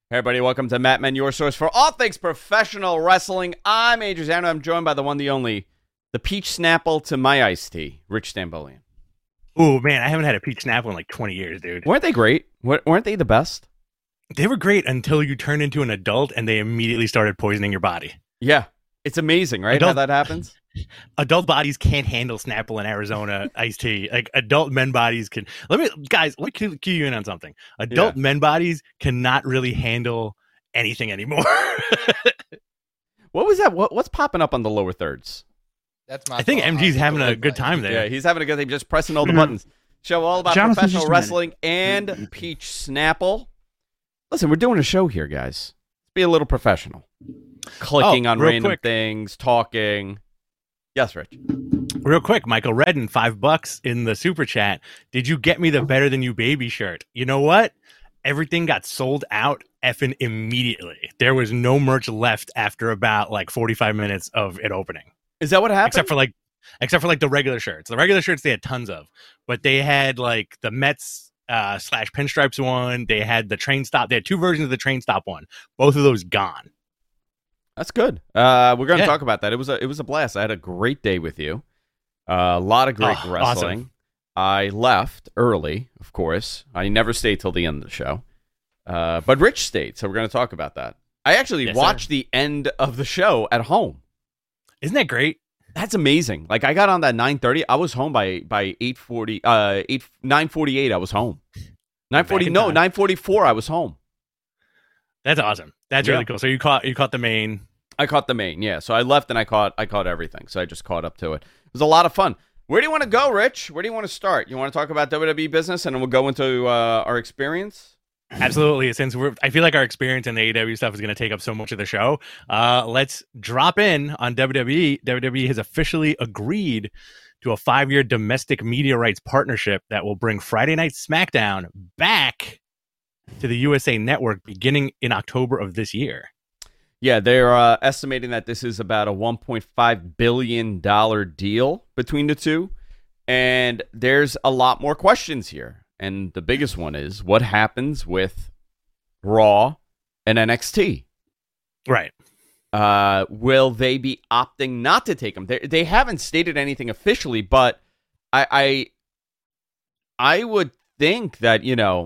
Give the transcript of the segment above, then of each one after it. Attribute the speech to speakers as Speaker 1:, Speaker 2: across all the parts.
Speaker 1: Hey everybody, welcome to Matt Men, your source for all things professional wrestling. I'm Andrew Zano. I'm joined by the one, the only, the peach snapple to my iced tea, Rich Stambolian.
Speaker 2: Oh man, I haven't had a peach snapple in like 20 years, dude.
Speaker 1: Weren't they great? Weren't they the best?
Speaker 2: They were great until you turned into an adult and they immediately started poisoning your body.
Speaker 1: Yeah, it's amazing, right? How that happens.
Speaker 2: Adult bodies can't handle Snapple in Arizona iced tea. Like adult men bodies can. Let me cue you in on something. Adult men bodies cannot really handle anything anymore.
Speaker 1: What was that? What's popping up on the lower thirds?
Speaker 3: That's my.
Speaker 2: I think MG's having a good time there.
Speaker 1: Yeah, he's having a good time, just pressing all the buttons. Show all about professional wrestling and peach snapple. Listen, we're doing a show here, guys. Let's be a little professional. Clicking on random things, talking. Yes, Rich.
Speaker 2: Real quick, Michael Redden, $5 in the super chat. Did you get me the Better Than You Baby shirt? You know what? Everything got sold out effing immediately. There was no merch left after about like 45 minutes of it opening.
Speaker 1: Is that what happened?
Speaker 2: Except for the regular shirts. The regular shirts they had tons of, but they had like the Mets / Pinstripes one. They had the train stop. They had two versions of the train stop one. Both of those gone.
Speaker 1: That's good. We're going to talk about that. It was a blast. I had a great day with you. A lot of great wrestling. Awesome. I left early, of course. I never stayed till the end of the show. But Rich stayed, so we're going to talk about that. I actually watched the end of the show at home.
Speaker 2: Isn't that great?
Speaker 1: That's amazing. Like I got on that 9:30. I was home by 8:40. 9:48. I was home. 9:40. No, 9:44. I was home.
Speaker 2: That's awesome. That's really cool. So you caught the main.
Speaker 1: I caught the main, yeah. So I left and I caught everything. So I just caught up to it. It was a lot of fun. Where do you want to go, Rich? Where do you want to start? You want to talk about WWE business and then we'll go into our experience?
Speaker 2: Absolutely. Since I feel like our experience in the AEW stuff is going to take up so much of the show, let's drop in on WWE. WWE has officially agreed to a 5-year domestic media rights partnership that will bring Friday Night SmackDown back to the USA Network beginning in October of this year.
Speaker 1: Yeah, they're estimating that this is about a $1.5 billion deal between the two. And there's a lot more questions here. And the biggest one is, what happens with Raw and NXT?
Speaker 2: Right.
Speaker 1: Will they be opting not to take them? They haven't stated anything officially, but I would think that,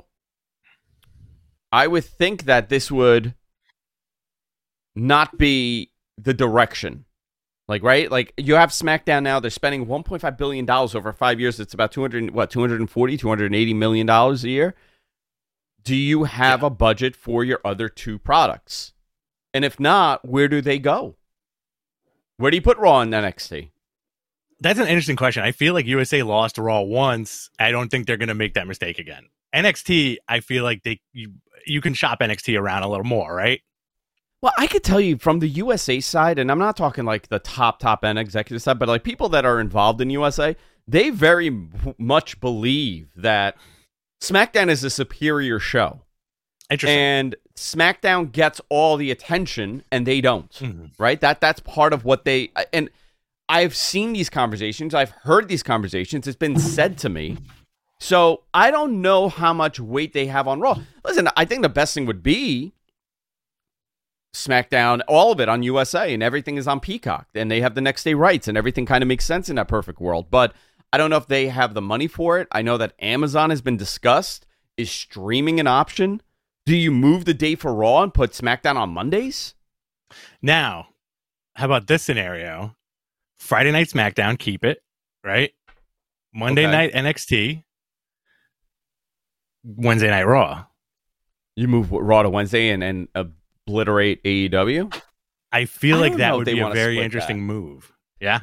Speaker 1: this would not be the direction. Right? Like, you have SmackDown now. They're spending $1.5 billion over 5 years. It's about $280 million a year. Do you have a budget for your other two products? And if not, where do they go? Where do you put Raw and NXT?
Speaker 2: That's an interesting question. I feel like USA lost Raw once. I don't think they're going to make that mistake again. NXT, I feel like you can shop NXT around a little more, right?
Speaker 1: Well, I could tell you from the USA side, and I'm not talking like the top end executive side, but like people that are involved in USA, they very much believe that SmackDown is a superior show.
Speaker 2: Interesting.
Speaker 1: And SmackDown gets all the attention, and they don't, right? That's part of what they... And I've seen these conversations. I've heard these conversations. It's been said to me. So I don't know how much weight they have on Raw. Listen, I think the best thing would be SmackDown, all of it on USA, and everything is on Peacock, and they have the next day rights, and everything kind of makes sense in that perfect world. But I don't know if they have the money for it. I know that Amazon has been discussed. Is streaming an option? Do you move the day for Raw and put SmackDown on Mondays?
Speaker 2: Now, how about this scenario? Friday Night SmackDown, keep it, right? Monday night NXT, Wednesday night Raw.
Speaker 1: You move Raw to Wednesday and obliterate AEW?
Speaker 2: I feel like that would be a very interesting move. Yeah.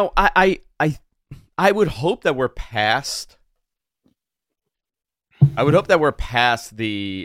Speaker 1: I would hope that we're past. I would hope that we're past the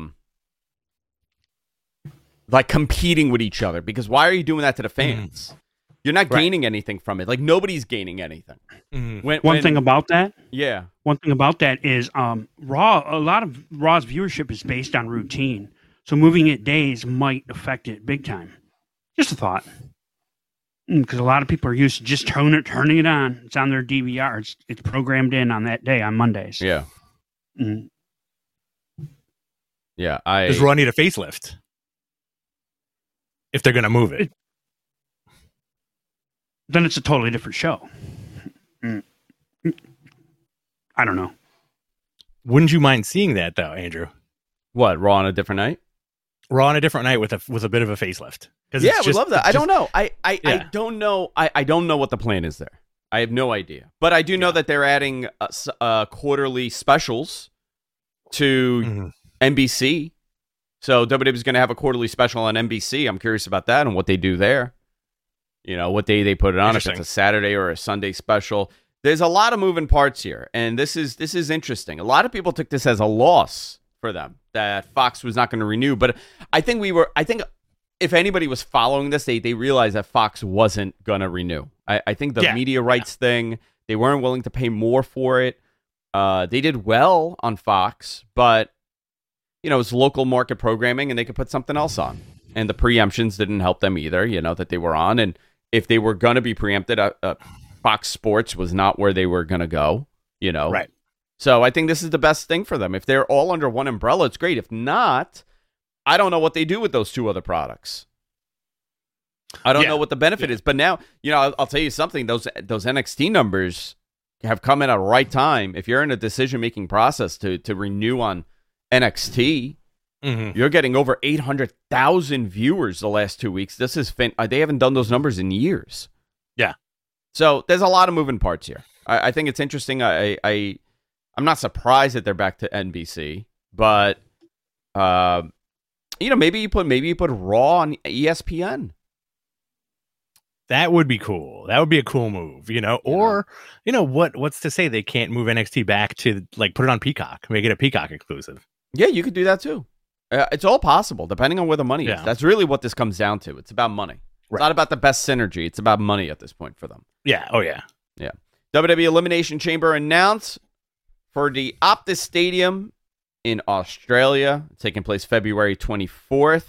Speaker 1: competing with each other, because why are you doing that to the fans? You're not gaining anything from it. Like, nobody's gaining anything.
Speaker 4: One thing about that is Raw. A lot of Raw's viewership is based on routine. So moving it days might affect it big time. Just a thought. Because a lot of people are used to just turning it on. It's on their DVR. It's programmed in on that day on Mondays.
Speaker 1: Yeah. Yeah,
Speaker 2: does Raw need a facelift if they're going to move it?
Speaker 4: Then it's a totally different show. I don't know.
Speaker 2: Wouldn't you mind seeing that though, Andrew?
Speaker 1: What, Raw on a different night?
Speaker 2: Raw on a different night with a bit of a facelift.
Speaker 1: Yeah, I would love that. I don't know. I don't know. I don't know what the plan is there. I have no idea. But I do know that they're adding quarterly specials to NBC. So WWE is going to have a quarterly special on NBC. I'm curious about that and what they do there. You know, what day they put it on, if it's a Saturday or a Sunday special. There's a lot of moving parts here, and this is interesting. A lot of people took this as a loss for them that Fox was not going to renew, but I think if anybody was following this, they realized that Fox wasn't going to renew. I think the media rights thing, they weren't willing to pay more for it. They did well on Fox, but you know, it's local market programming, and they could put something else on. And the preemptions didn't help them either, you know, that they were on. And if they were going to be preempted, Fox Sports was not where they were going to go, you know.
Speaker 2: Right.
Speaker 1: So I think this is the best thing for them. If they're all under one umbrella, it's great. If not, I don't know what they do with those two other products. I don't know what the benefit is. But now, you know, I'll tell you something. Those NXT numbers have come in at the right time. If you're in a decision-making process to renew on NXT, you're getting over 800,000 viewers the last 2 weeks. This is they haven't done those numbers in years.
Speaker 2: Yeah.
Speaker 1: So there's a lot of moving parts here. I think it's interesting. I'm not surprised that they're back to NBC, but you know, maybe you put Raw on ESPN.
Speaker 2: That would be cool. That would be a cool move, you know. Or, you know, what's to say they can't move NXT back to, like, put it on Peacock, make it a Peacock exclusive.
Speaker 1: Yeah, you could do that too. It's all possible, depending on where the money is. That's really what this comes down to. It's about money. It's not about the best synergy. It's about money at this point for them.
Speaker 2: Yeah. Oh, yeah.
Speaker 1: Yeah. WWE Elimination Chamber announced for the Optus Stadium in Australia, taking place February 24th.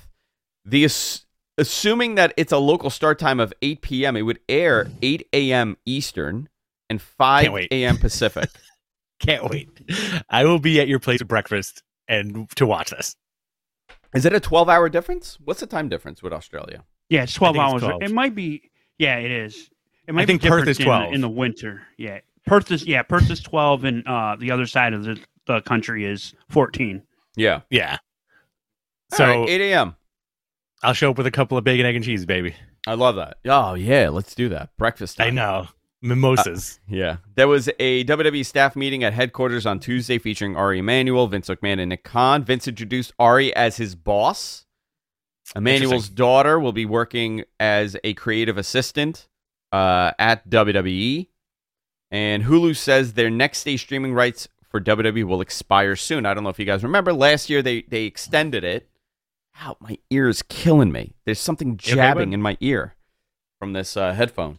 Speaker 1: Assuming that it's a local start time of 8 p.m., it would air 8 a.m. Eastern and 5 a.m. Pacific.
Speaker 2: Can't wait. I will be at your place for breakfast and to watch this.
Speaker 1: Is it a 12-hour difference? What's the time difference with Australia?
Speaker 4: Yeah, it's 12 hours. 12. It might be. Yeah, it is. It might
Speaker 2: be different Perth is 12
Speaker 4: in the winter. Yeah, Perth is 12, and the other side of the country is 14.
Speaker 1: Yeah.
Speaker 2: So
Speaker 1: right, 8 a.m.
Speaker 2: I'll show up with a couple of bacon, egg, and cheese, baby.
Speaker 1: I love that. Oh, yeah, let's do that. Breakfast time.
Speaker 2: I know. Mimosas.
Speaker 1: Yeah. There was a WWE staff meeting at headquarters on Tuesday featuring Ari Emanuel, Vince McMahon, and Nick Khan. Vince introduced Ari as his boss. Emanuel's daughter will be working as a creative assistant at WWE. And Hulu says their next day streaming rights for WWE will expire soon. I don't know if you guys remember. Last year, they extended it. Ow, my ear is killing me. There's something jabbing in my ear from this headphone.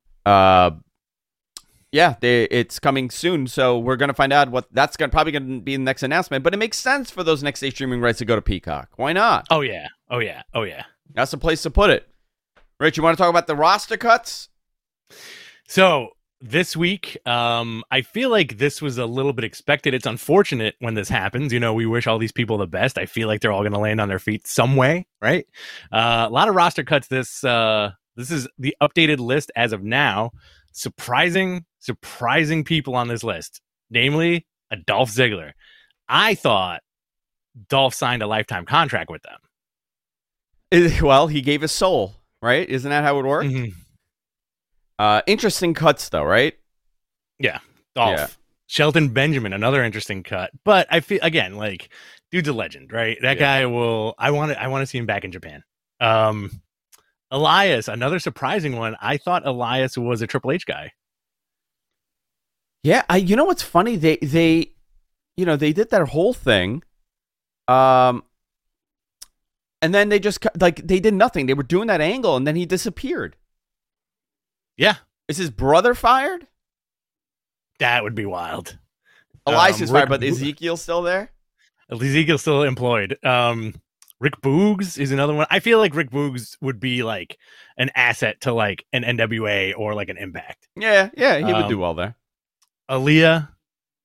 Speaker 1: Yeah, it's coming soon, so we're going to find out what that's probably going to be the next announcement. But it makes sense for those next day streaming rights to go to Peacock. Why not?
Speaker 2: Oh, yeah.
Speaker 1: That's the place to put it. Rich, you want to talk about the roster cuts?
Speaker 2: So this week, I feel like this was a little bit expected. It's unfortunate when this happens. You know, we wish all these people the best. I feel like they're all going to land on their feet some way, right? A lot of roster cuts. This is the updated list as of now. Surprising people on this list, namely a Dolph Ziggler. I thought Dolph signed a lifetime contract with them.
Speaker 1: Well, he gave his soul, right? Isn't that how it worked? Interesting cuts, though, right?
Speaker 2: Yeah, Dolph. Yeah. Shelton Benjamin, another interesting cut. But I feel, again, like, dude's a legend, right? That guy will. I want to see him back in Japan. Elias, another surprising one. I thought Elias was a Triple H guy.
Speaker 1: Yeah, you know what's funny? They did their whole thing, and then they just they did nothing. They were doing that angle, and then he disappeared.
Speaker 2: Yeah,
Speaker 1: is his brother fired?
Speaker 2: That would be wild.
Speaker 1: Elias is fired, but Ezekiel's still there.
Speaker 2: Ezekiel's still employed. Rick Boogs is another one. I feel like Rick Boogs would be like an asset to like an NWA or like an Impact.
Speaker 1: Yeah, he would do well there.
Speaker 2: Aaliyah,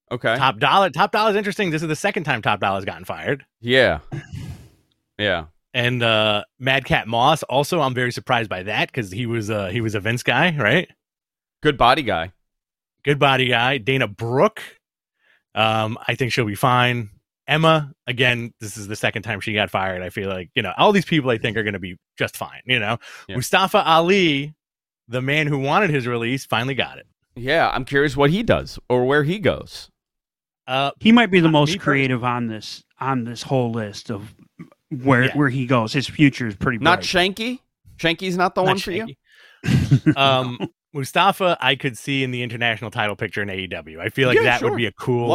Speaker 1: Okay.
Speaker 2: Top Dollar is interesting. This is the second time Top Dollar's gotten fired.
Speaker 1: Yeah. Yeah.
Speaker 2: And Madcap Moss, also, I'm very surprised by that because he was a Vince guy, right?
Speaker 1: Good body guy.
Speaker 2: Good body guy. Dana Brooke, I think she'll be fine. Emma, again, this is the second time she got fired. I feel like, all these people I think are going to be just fine, Yeah. Mustafa Ali, the man who wanted his release, finally got it.
Speaker 1: Yeah, I'm curious what he does or where he goes.
Speaker 4: He might be the most creative on this whole list of where he goes. His future is pretty bright.
Speaker 1: Not Shanky? Shanky's not the one
Speaker 2: Shanky.
Speaker 1: for you?
Speaker 2: Mustafa, I could see in the international title picture in AEW. I feel like that would be a cool,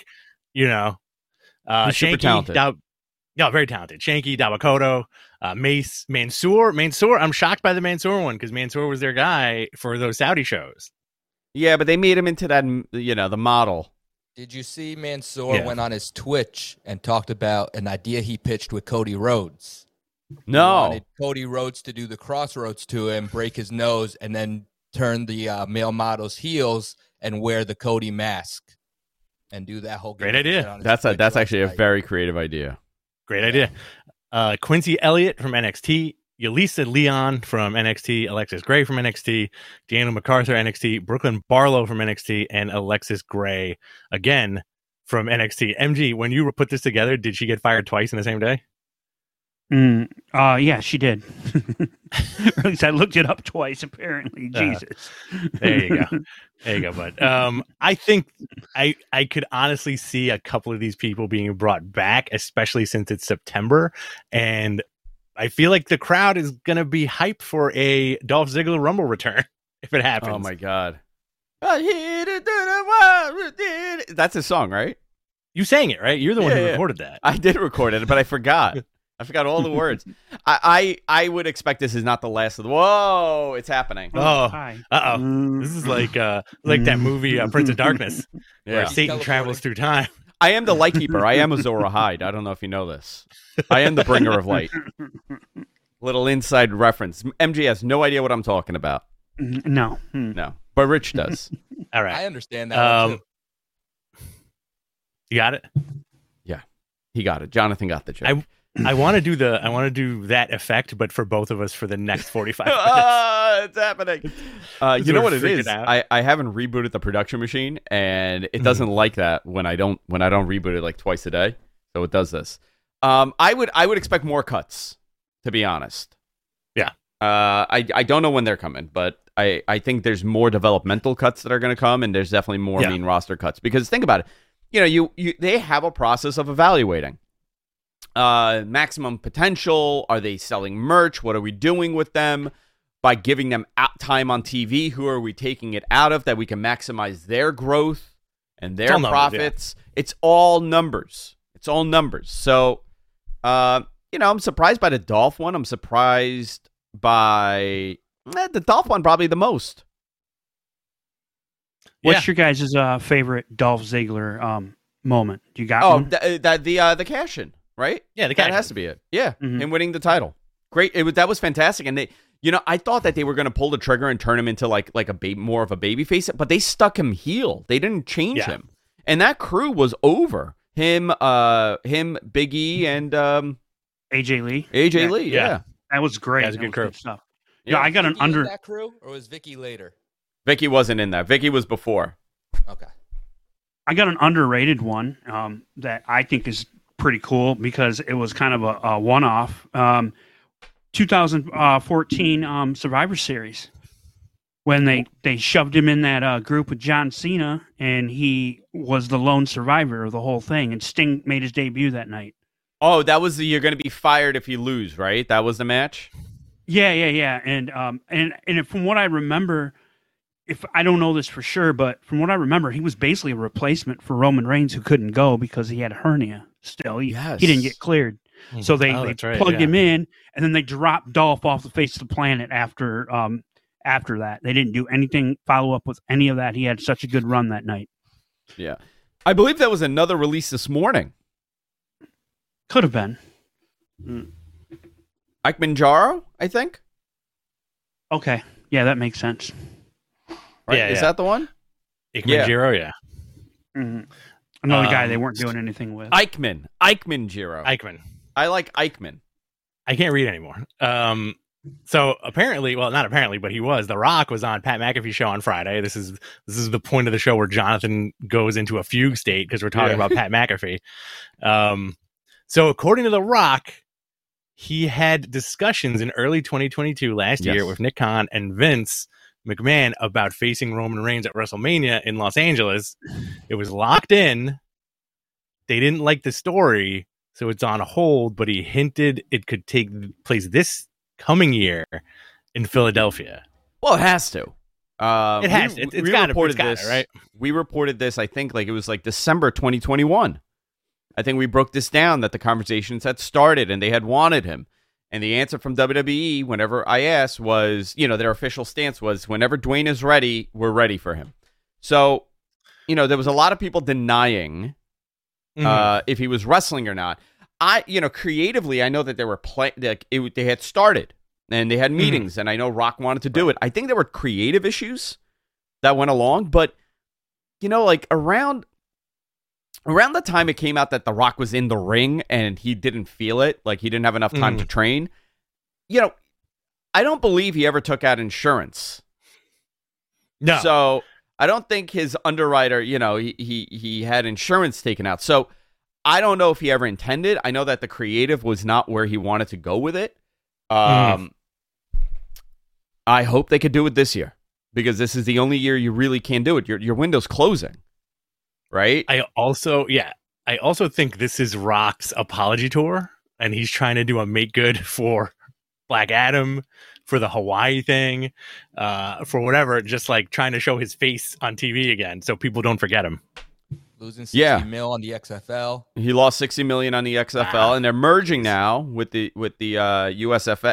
Speaker 1: He's super talented.
Speaker 2: Very talented. Shanky, Dawakoto, Mace, Mansoor. I'm shocked by the Mansoor one because Mansoor was their guy for those Saudi shows.
Speaker 1: Yeah, but they made him into that, the model.
Speaker 3: Did you see Mansoor went on his Twitch and talked about an idea he pitched with Cody Rhodes?
Speaker 1: No.
Speaker 3: He wanted Cody Rhodes to do the crossroads to him, break his nose, and then turn the male models heels and wear the Cody mask and do that whole
Speaker 2: great idea.
Speaker 1: That's actually a very creative idea.
Speaker 2: Great idea. Quincy Elliott from NXT, Yulisa Leon from NXT, Alexis Gray from NXT, Deanna MacArthur NXT, Brooklyn Barlow from NXT, and Alexis Gray again from NXT. MG, when you put this together, did she get fired twice in the same day?
Speaker 4: Yeah, she did. Or at least I looked it up twice, apparently. Jesus.
Speaker 2: There you go, bud. I think I could honestly see a couple of these people being brought back, especially since it's September. And I feel like the crowd is going to be hyped for a Dolph Ziggler Rumble return if it happens.
Speaker 1: Oh, my God. That's a song, right?
Speaker 2: You sang it, right? You're the one who recorded that.
Speaker 1: I did record it, but I forgot. I forgot all the words. I would expect this is not the last of the... Whoa, it's happening.
Speaker 2: This is like that movie Prince of Darkness, where Satan travels through time.
Speaker 1: I am the light keeper. I am Azora Hyde. I don't know if you know this. I am the bringer of light. Little inside reference. MG has no idea what I'm talking about.
Speaker 4: No.
Speaker 1: No. But Rich does.
Speaker 2: All right.
Speaker 3: I understand that one too.
Speaker 2: You got it?
Speaker 1: Yeah. He got it. Jonathan got the joke.
Speaker 2: I want to do that effect, but for both of us for the next 45 minutes.
Speaker 1: It's happening. You know what it is? I haven't rebooted the production machine, and it doesn't like that when I don't reboot it like twice a day. So it does this. I would expect more cuts, to be honest.
Speaker 2: Yeah.
Speaker 1: I don't know when they're coming, but I think there's more developmental cuts that are going to come, and there's definitely more main roster cuts. Because think about it. They have a process of evaluating. Maximum potential. Are they selling merch? What are we doing with them? By giving them time on TV, who are we taking it out of that we can maximize their growth and their profits? It's all numbers. It's all numbers. So, I'm surprised by the Dolph one. I'm surprised by the Dolph one probably the most.
Speaker 4: What's your guys' favorite Dolph Ziggler moment? Do you got one?
Speaker 1: The cash-in. Right?
Speaker 2: Yeah,
Speaker 1: that has to be it. Yeah, him winning the title. Great. That was fantastic. And they, I thought that they were going to pull the trigger and turn him into like more of a baby face, but they stuck him heel. They didn't change him, and that crew was over. Him, Big E, and
Speaker 4: AJ Lee.
Speaker 1: AJ Lee. Yeah,
Speaker 4: that was great.
Speaker 2: That was a good crew.
Speaker 4: Stuff. Yeah, I got an under
Speaker 3: that crew, or was Vicky later?
Speaker 1: Vicky wasn't in that. Vicky was before.
Speaker 3: Okay.
Speaker 4: I got an underrated one that I think is pretty cool because it was kind of a one-off. 2014 Survivor Series when they shoved him in that group with John Cena, and he was the lone survivor of the whole thing, and Sting made his debut that night.
Speaker 1: Oh, that was you're going to be fired if you lose, right? That was the match?
Speaker 4: Yeah. And from what I remember, if I don't know this for sure, but from what I remember, he was basically a replacement for Roman Reigns, who couldn't go because he had a hernia still. He didn't get cleared. So they plugged him in, and then they dropped Dolph off the face of the planet after that. They didn't do anything, follow up with any of that. He had such a good run that night.
Speaker 1: Yeah. I believe that was another release this morning.
Speaker 4: Could have been.
Speaker 1: Ike Manjaro, I think.
Speaker 4: Okay. Yeah, that makes sense.
Speaker 1: Right? Is that the one?
Speaker 2: Ike Manjaro, yeah.
Speaker 4: Another guy they weren't doing anything with.
Speaker 1: Eichmann, Jiro.
Speaker 2: Eichmann.
Speaker 1: I like Eichmann.
Speaker 2: I can't read anymore. So apparently, well, not apparently, but The Rock was on Pat McAfee's show on Friday. This is the point of the show where Jonathan goes into a fugue state because we're talking about Pat McAfee. So according to The Rock, he had discussions in early 2022 last year with Nick Khan and Vince McMahon about facing Roman Reigns at WrestleMania in Los Angeles. It was locked in. They didn't like the story, so it's on hold, but he hinted it could take place this coming year in Philadelphia.
Speaker 1: Well, it has to.
Speaker 2: It has. It's got to, right?
Speaker 1: We reported this, I think, it was December 2021. I think we broke this down that the conversations had started and they had wanted him. And the answer from WWE, whenever I asked, was, their official stance was, whenever Dwayne is ready, we're ready for him. So, there was a lot of people denying if he was wrestling or not. Creatively, I know that they were they had started and they had meetings, and I know Rock wanted to do it. I think there were creative issues that went along, but around the time it came out that The Rock was in the ring and he didn't feel it, he didn't have enough time to train, I don't believe he ever took out insurance.
Speaker 2: No.
Speaker 1: So I don't think his underwriter, he had insurance taken out. So I don't know if he ever intended. I know that the creative was not where he wanted to go with it. I hope they could do it this year because this is the only year you really can do it. Your window's closing. Right.
Speaker 2: I also think this is Rock's apology tour, and he's trying to do a make good for Black Adam, for the Hawaii thing, for whatever, just trying to show his face on TV again so people don't forget him.
Speaker 3: Losing $60 million on the XFL.
Speaker 1: He lost $60 million on the XFL, and they're merging now with the USFL.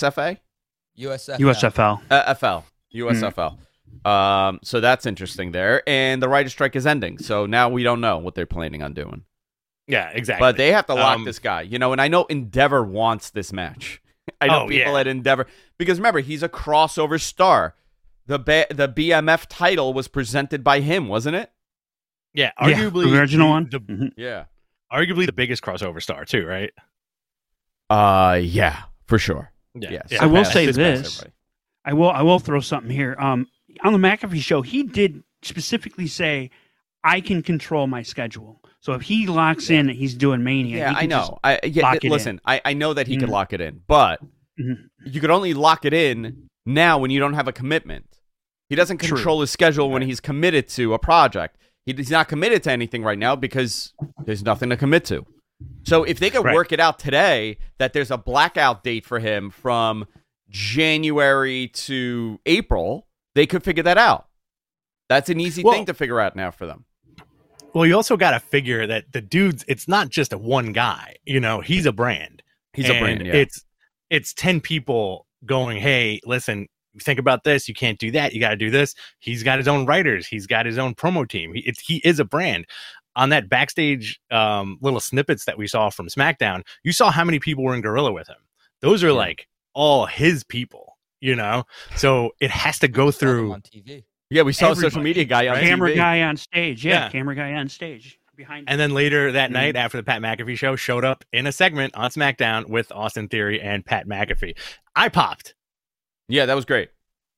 Speaker 1: So that's interesting there. And the writer's strike is ending. So now we don't know what they're planning on doing.
Speaker 2: Yeah, exactly.
Speaker 1: But they have to lock this guy, and I know Endeavor wants this match. I know people at Endeavor, because remember, he's a crossover star. The BMF title was presented by him, wasn't it?
Speaker 2: Yeah, arguably
Speaker 4: the original one.
Speaker 2: Arguably the biggest crossover star too, right?
Speaker 1: Yeah, for sure.
Speaker 2: Yeah.
Speaker 1: Yes.
Speaker 2: Yeah.
Speaker 4: I will say this. I will throw something here. On the McAfee show, he did specifically say, "I can control my schedule." So if he locks in that he's doing Mania,
Speaker 1: I know. I know that he could lock it in, but you could only lock it in now when you don't have a commitment. He doesn't control his schedule when he's committed to a project. He's not committed to anything right now because there's nothing to commit to. So if they could work it out today that there's a blackout date for him from January to April, they could figure that out. That's an easy thing to figure out now for them.
Speaker 2: Well, you also got to figure that the dude's, it's not just a one guy, he's a brand.
Speaker 1: He's a brand, yeah.
Speaker 2: It's 10 people going, hey, listen, think about this. You can't do that. You got to do this. He's got his own writers. He's got his own promo team. He is a brand. On that backstage little snippets that we saw from SmackDown, you saw how many people were in Gorilla with him. Those are all his people, So it has to go through
Speaker 3: on TV.
Speaker 1: Yeah, we saw a social media guy on
Speaker 4: camera
Speaker 1: TV.
Speaker 4: guy on stage. Yeah, camera guy on stage behind.
Speaker 2: And then later that night, after the Pat McAfee show, showed up in a segment on SmackDown with Austin Theory and Pat McAfee. I popped.
Speaker 1: Yeah, that was great.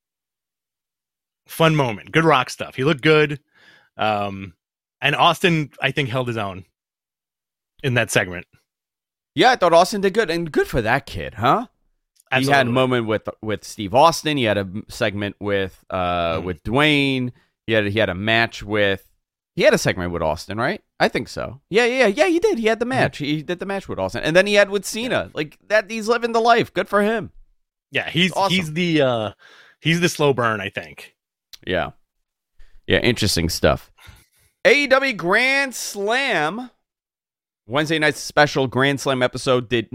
Speaker 2: Fun moment. Good Rock stuff. He looked good. And Austin, I think, held his own in that segment.
Speaker 1: Yeah, I thought Austin did good. And good for that kid, huh? Absolutely. He had a moment with Steve Austin. He had a segment with Dwayne. He had a match with... He had a segment with Austin, right? I think so. Yeah, he did. He had the match. He did the match with Austin. And then he had with Cena. He's living the life. Good for him.
Speaker 2: Yeah, he's the slow burn, I think.
Speaker 1: Yeah, interesting stuff. AEW Grand Slam Wednesday night's special Grand Slam episode did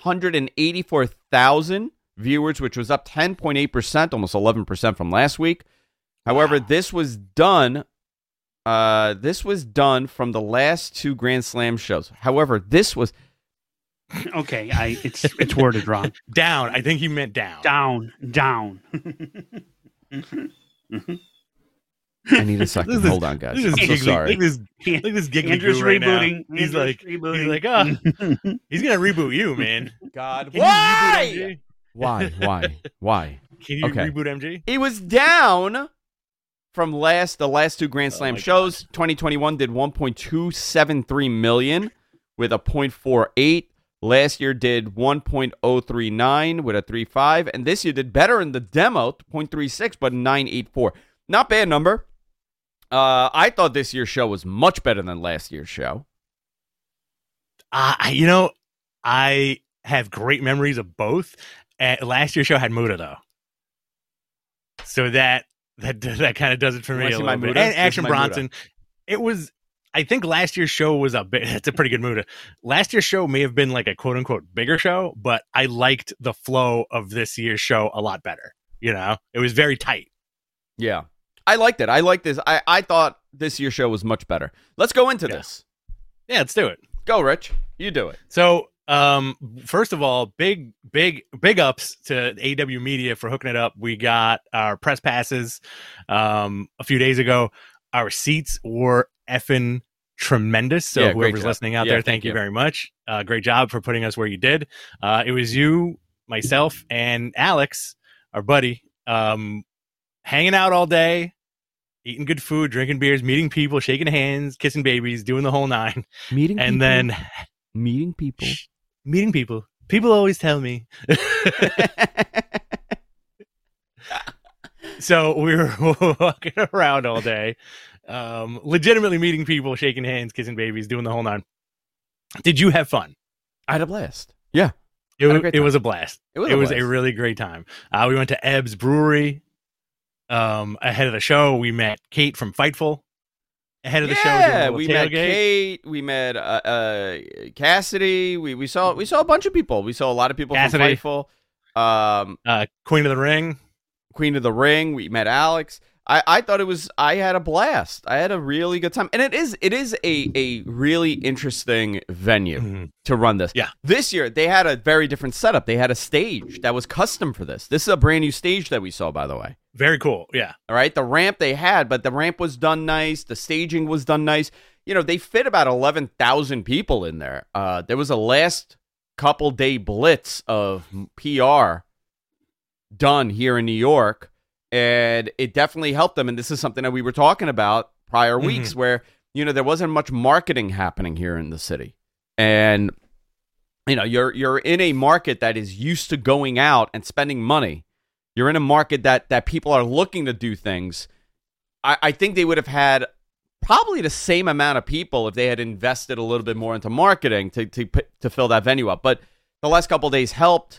Speaker 1: 984,000 viewers, which was up 10.8%, almost 11% from last week. However, this was done from the last two Grand Slam shows. However, this was
Speaker 4: okay. It's worded wrong.
Speaker 2: Down. I think he meant down.
Speaker 4: Down.
Speaker 1: I need a second. Hold on, guys. I'm so sorry.
Speaker 2: Look at this giggly
Speaker 4: Andrew's
Speaker 2: right
Speaker 4: rebooting.
Speaker 2: now. He's like,
Speaker 4: rebooting.
Speaker 2: he's gonna reboot you, man.
Speaker 1: God,
Speaker 2: Can
Speaker 1: why?
Speaker 2: you reboot MG?
Speaker 1: Why?
Speaker 2: Can you reboot MG?
Speaker 1: It was down from the last two Grand Slam shows. 2021 did 1.273 million with a 0.48. Last year did 1.039 with a 3.5, and this year did better in the demo, 0.36, but 9.84. Not bad number. I thought this year's show was much better than last year's show.
Speaker 2: I have great memories of both. Last year's show had Muda though, so that kind of does it for me a little bit. And Action Bronson, it was. I think last year's show was it's a pretty good Muda. Last year's show may have been like a quote unquote bigger show, but I liked the flow of this year's show a lot better. It was very tight.
Speaker 1: Yeah. I liked it. I like this. I thought this year's show was much better. Let's go into this.
Speaker 2: Yeah, let's do it.
Speaker 1: Go, Rich. You do it.
Speaker 2: So, first of all, big ups to AEW Media for hooking it up. We got our press passes a few days ago. Our seats were effing tremendous. So whoever's listening out there, thank you very much. Great job for putting us where you did. It was you, myself, and Alex, our buddy, hanging out all day, eating good food, drinking beers, meeting people, shaking hands, kissing babies, doing the whole nine.
Speaker 1: Meeting people.
Speaker 2: People always tell me. So we were walking around all day, legitimately meeting people, shaking hands, kissing babies, doing the whole nine. Did you have fun?
Speaker 1: I had a blast. Yeah.
Speaker 2: It was a blast. It was a really great time. We went to Ebb's Brewery. Ahead of the show, we met Kate from Fightful. Ahead of the show,
Speaker 1: we met Kate. We met Cassidy. We saw a bunch of people. We saw a lot of people
Speaker 2: Cassidy.
Speaker 1: From Fightful.
Speaker 2: Queen of the Ring.
Speaker 1: We met Alex. I thought I had a blast. I had a really good time. And it is a really interesting venue to run this.
Speaker 2: Yeah.
Speaker 1: This year, they had a very different setup. They had a stage that was custom for this. This is a brand new stage that we saw, by the way.
Speaker 2: Very cool. Yeah.
Speaker 1: All right. The ramp they had, but the ramp was done nice. The staging was done nice. They fit about 11,000 people in there. There was a last couple day blitz of PR done here in New York. And it definitely helped them. And this is something that we were talking about prior weeks where, there wasn't much marketing happening here in the city. And, you're in a market that is used to going out and spending money. You're in a market that people are looking to do things. I think they would have had probably the same amount of people if they had invested a little bit more into marketing to fill that venue up. But the last couple of days helped.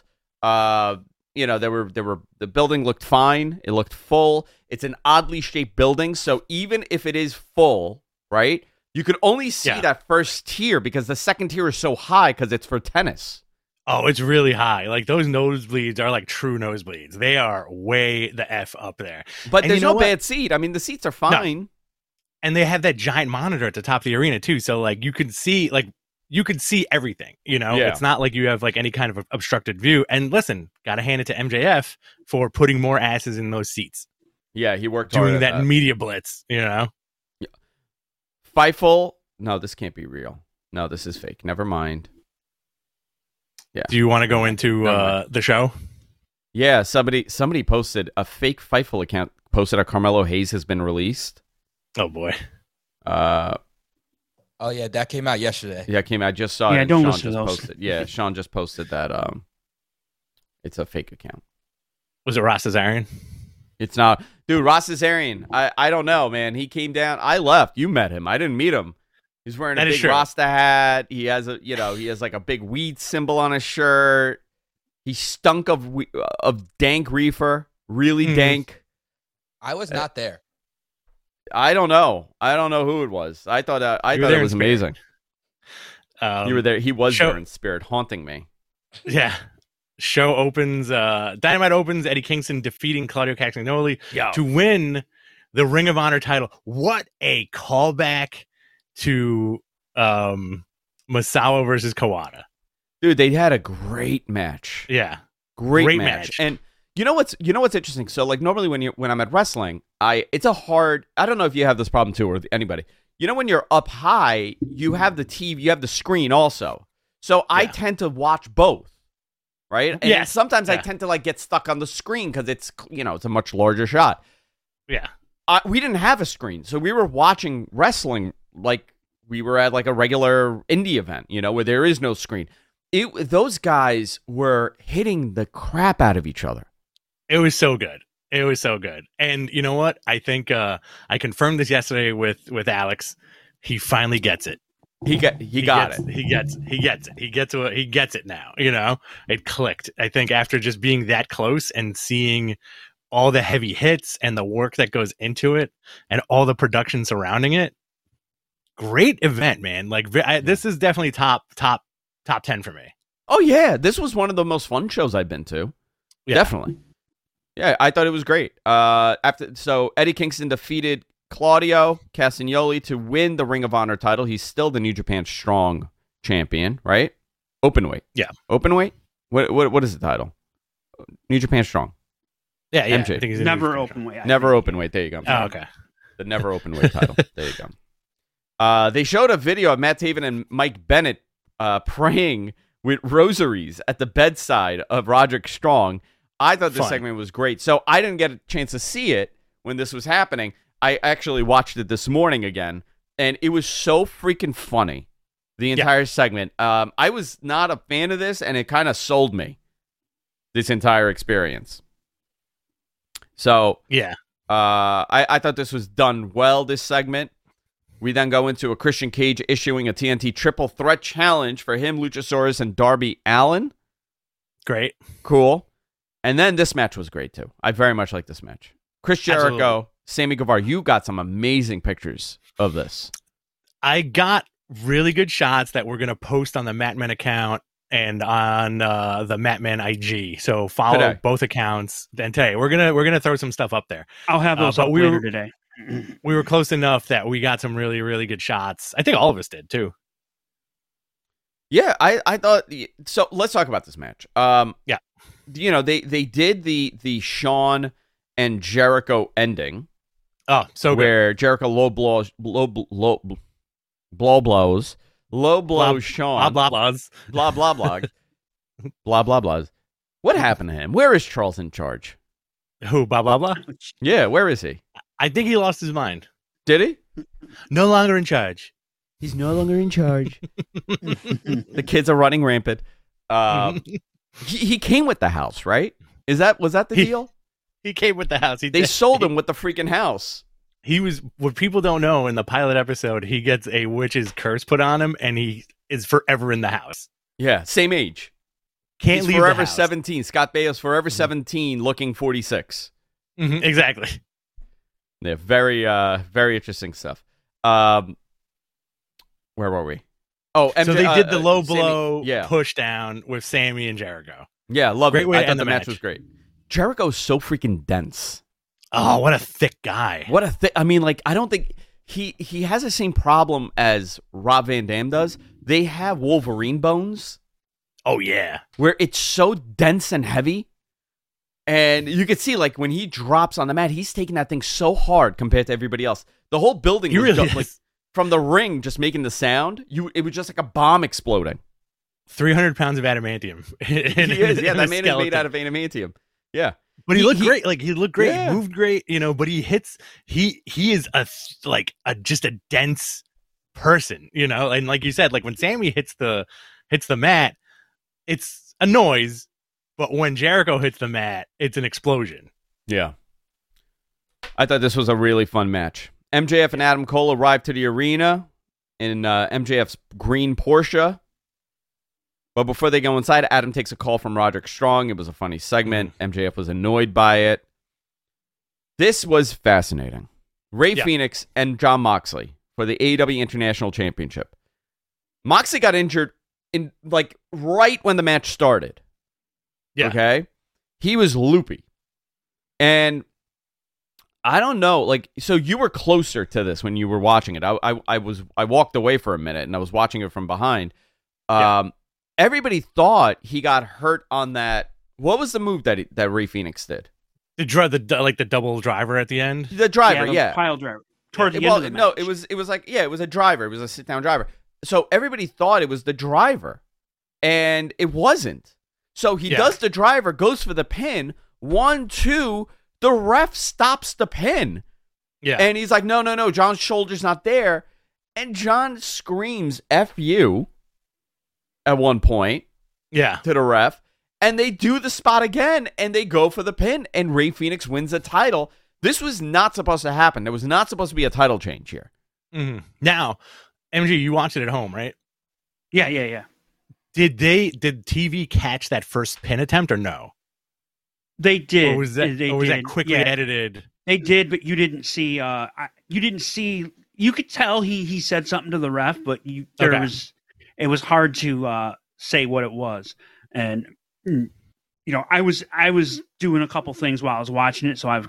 Speaker 1: The building looked fine. It looked full. It's an oddly shaped building. So even if it is full, right, you could only see that first tier because the second tier is so high because it's for tennis.
Speaker 2: Oh, it's really high. Like those nosebleeds are like true nosebleeds. They are way the F up there.
Speaker 1: But there's no bad seat. I mean, the seats are fine.
Speaker 2: No. And they have that giant monitor at the top of the arena too. So like you could see everything, It's not like you have like any kind of obstructed view. And listen, got to hand it to MJF for putting more asses in those seats.
Speaker 1: Yeah, he worked
Speaker 2: doing
Speaker 1: hard
Speaker 2: that media blitz,
Speaker 1: Yeah. Fightful. No, this can't be real. No, this is fake. Never mind. Yeah.
Speaker 2: Do you want to go into the show?
Speaker 1: Yeah, somebody posted a fake Fightful account posted a Carmelo Hayes has been released.
Speaker 2: Oh boy.
Speaker 3: Oh yeah, that came out yesterday.
Speaker 1: Yeah, it came out. I just saw it.
Speaker 4: Yeah, don't
Speaker 1: Sean
Speaker 4: listen to those.
Speaker 1: Posted. Yeah, Sean just posted that. It's a fake account.
Speaker 2: Was it Ross Cesarian?
Speaker 1: It's not, dude. Ross Cesarian. I don't know, man. He came down. I left. You met him. I didn't meet him. He's wearing a big Rasta hat. He has he has like a big weed symbol on his shirt. He stunk of dank reefer, really dank.
Speaker 3: I was not there.
Speaker 1: I don't know who it was. I thought it was amazing. You were there. He was there in spirit, haunting me.
Speaker 2: Yeah. Show opens. Dynamite opens. Eddie Kingston defeating Claudio Castagnoli to win the Ring of Honor title. What a callback to Masawa versus Kawada.
Speaker 1: Dude, they had a great match.
Speaker 2: Yeah.
Speaker 1: Great match. And You know what's interesting? So like normally when I'm at wrestling, I don't know if you have this problem too or anybody. You know when you're up high, you have the TV, you have the screen also. So I tend to watch both. Right? And sometimes I tend to like get stuck on the screen because it's a much larger shot.
Speaker 2: Yeah.
Speaker 1: We didn't have a screen, so we were watching wrestling like we were at like a regular indie event, where there is no screen. Those guys were hitting the crap out of each other.
Speaker 2: It was so good. It was so good. And you know what? I think I confirmed this yesterday with Alex. He finally gets it. He gets it. He gets it now. It clicked. I think after just being that close and seeing all the heavy hits and the work that goes into it and all the production surrounding it, great event, man. Like this is definitely top 10 for me.
Speaker 1: Oh yeah, this was one of the most fun shows I've been to. Yeah. Definitely. Yeah, I thought it was great. So Eddie Kingston defeated Claudio Castagnoli to win the Ring of Honor title. He's still the New Japan Strong champion, right? Openweight.
Speaker 2: Yeah.
Speaker 1: Openweight? What is the title? New Japan Strong.
Speaker 2: Yeah.
Speaker 1: MJ.
Speaker 4: I think he's never openweight.
Speaker 1: Never openweight. There you go.
Speaker 2: Oh, okay.
Speaker 1: The never openweight title. There you go. They showed a video of Matt Taven and Mike Bennett praying with rosaries at the bedside of Roderick Strong. I thought this segment was great. So I didn't get a chance to see it when this was happening. I actually watched it this morning again, and it was so freaking funny, the entire segment. I was not a fan of this, and it kind of sold me, this entire experience. So, I thought this was done well, this segment. We then go into a Christian Cage issuing a TNT triple threat challenge for him, Luchasaurus, and Darby Allin.
Speaker 2: Great.
Speaker 1: Cool. And then this match was great, too. I very much like this match. Chris Jericho, Absolutely. Sammy Guevara, you got some amazing pictures of this.
Speaker 2: I got really good shots that we're going to post on the Mattman account and on the Mattman IG. So follow both accounts. And today we're gonna throw some stuff up there.
Speaker 4: I'll have those up later today.
Speaker 2: We were close enough that we got some really, really good shots. I think all of us did too.
Speaker 1: Yeah, I thought so. Let's talk about this match. They did the Shawn and Jericho ending.
Speaker 2: Oh, so
Speaker 1: where good. Jericho low blows Shawn.
Speaker 2: Blah blah
Speaker 1: blahs. What happened to him? Where is Charles in charge?
Speaker 2: Who? Blah blah blah.
Speaker 1: Yeah, where is he?
Speaker 2: I think he lost his mind.
Speaker 1: Did he?
Speaker 2: No longer in charge.
Speaker 1: He's no longer in charge. The kids are running rampant. He came with the house, right? Was that the deal?
Speaker 2: He came with the house.
Speaker 1: They sold him with the freaking house.
Speaker 2: He was, what people don't know, in the pilot episode, he gets a witch's curse put on him, and he is forever in the house.
Speaker 1: Yeah, same age.
Speaker 2: He's leave
Speaker 1: forever
Speaker 2: the house.
Speaker 1: 17. Scott Baio's forever 17, looking 46.
Speaker 2: Exactly.
Speaker 1: Yeah, very, very interesting stuff. Where were we? Oh, MJ,
Speaker 2: so they did the low blow
Speaker 1: Sammy,
Speaker 2: push down with Sammy and Jericho.
Speaker 1: Yeah, love it. I thought the
Speaker 2: match
Speaker 1: match was great. Jericho's so freaking dense.
Speaker 2: Oh, what a thick guy.
Speaker 1: I mean, like, I don't think he has the same problem as Rob Van Dam does. They have Wolverine bones.
Speaker 2: Oh, yeah.
Speaker 1: Where it's so dense and heavy. And you can see, like, when he drops on the mat, he's taking that thing so hard compared to everybody else. The whole building was
Speaker 2: really
Speaker 1: like, from the ring just making the sound, it was just like a bomb exploding.
Speaker 2: 300 pounds of adamantium.
Speaker 1: He is. Yeah, that man is made out of adamantium. Yeah.
Speaker 2: But he looked great. Like, he looked great.
Speaker 1: Yeah.
Speaker 2: He moved great, but he is just a dense person, and like you said, like when Sammy hits the mat, it's a noise, but when Jericho hits the mat, it's an explosion.
Speaker 1: Yeah. I thought this was a really fun match. MJF and Adam Cole arrived to the arena in MJF's green Porsche. But before they go inside, Adam takes a call from Roderick Strong. It was a funny segment. MJF was annoyed by it. This was fascinating. Ray Phoenix and Jon Moxley for the AEW International Championship. Moxley got injured in right when the match started.
Speaker 2: Yeah.
Speaker 1: Okay? He was loopy. And I don't know, so you were closer to this when you were watching it. I walked away for a minute and I was watching it from behind. Everybody thought he got hurt on that What was the move that Rey Fenix did?
Speaker 2: The double driver at the end.
Speaker 1: The driver,
Speaker 4: the pile driver. Toward the end of the match.
Speaker 1: No, it was like it was a driver. It was a sit down driver. So everybody thought it was the driver, and it wasn't. So he does the driver, goes for the pin. 1, 2. The ref stops the pin.
Speaker 2: Yeah,
Speaker 1: and he's like, no, John's shoulder's not there, and John screams "F you" at one point.
Speaker 2: Yeah,
Speaker 1: to the ref. And they do the spot again, and they go for the pin, and Rey Fenix wins the title. This was not supposed to happen. There was not supposed to be a title change here.
Speaker 2: Mm-hmm. Now, MG, you watched it at home, right?
Speaker 4: Yeah.
Speaker 2: Did TV catch that first pin attempt or no?
Speaker 4: They did.
Speaker 2: Or was that quickly edited?
Speaker 4: They did, but you didn't see. You could tell he said something to the ref, but it was hard to say what it was. And I was doing a couple things while I was watching it, so I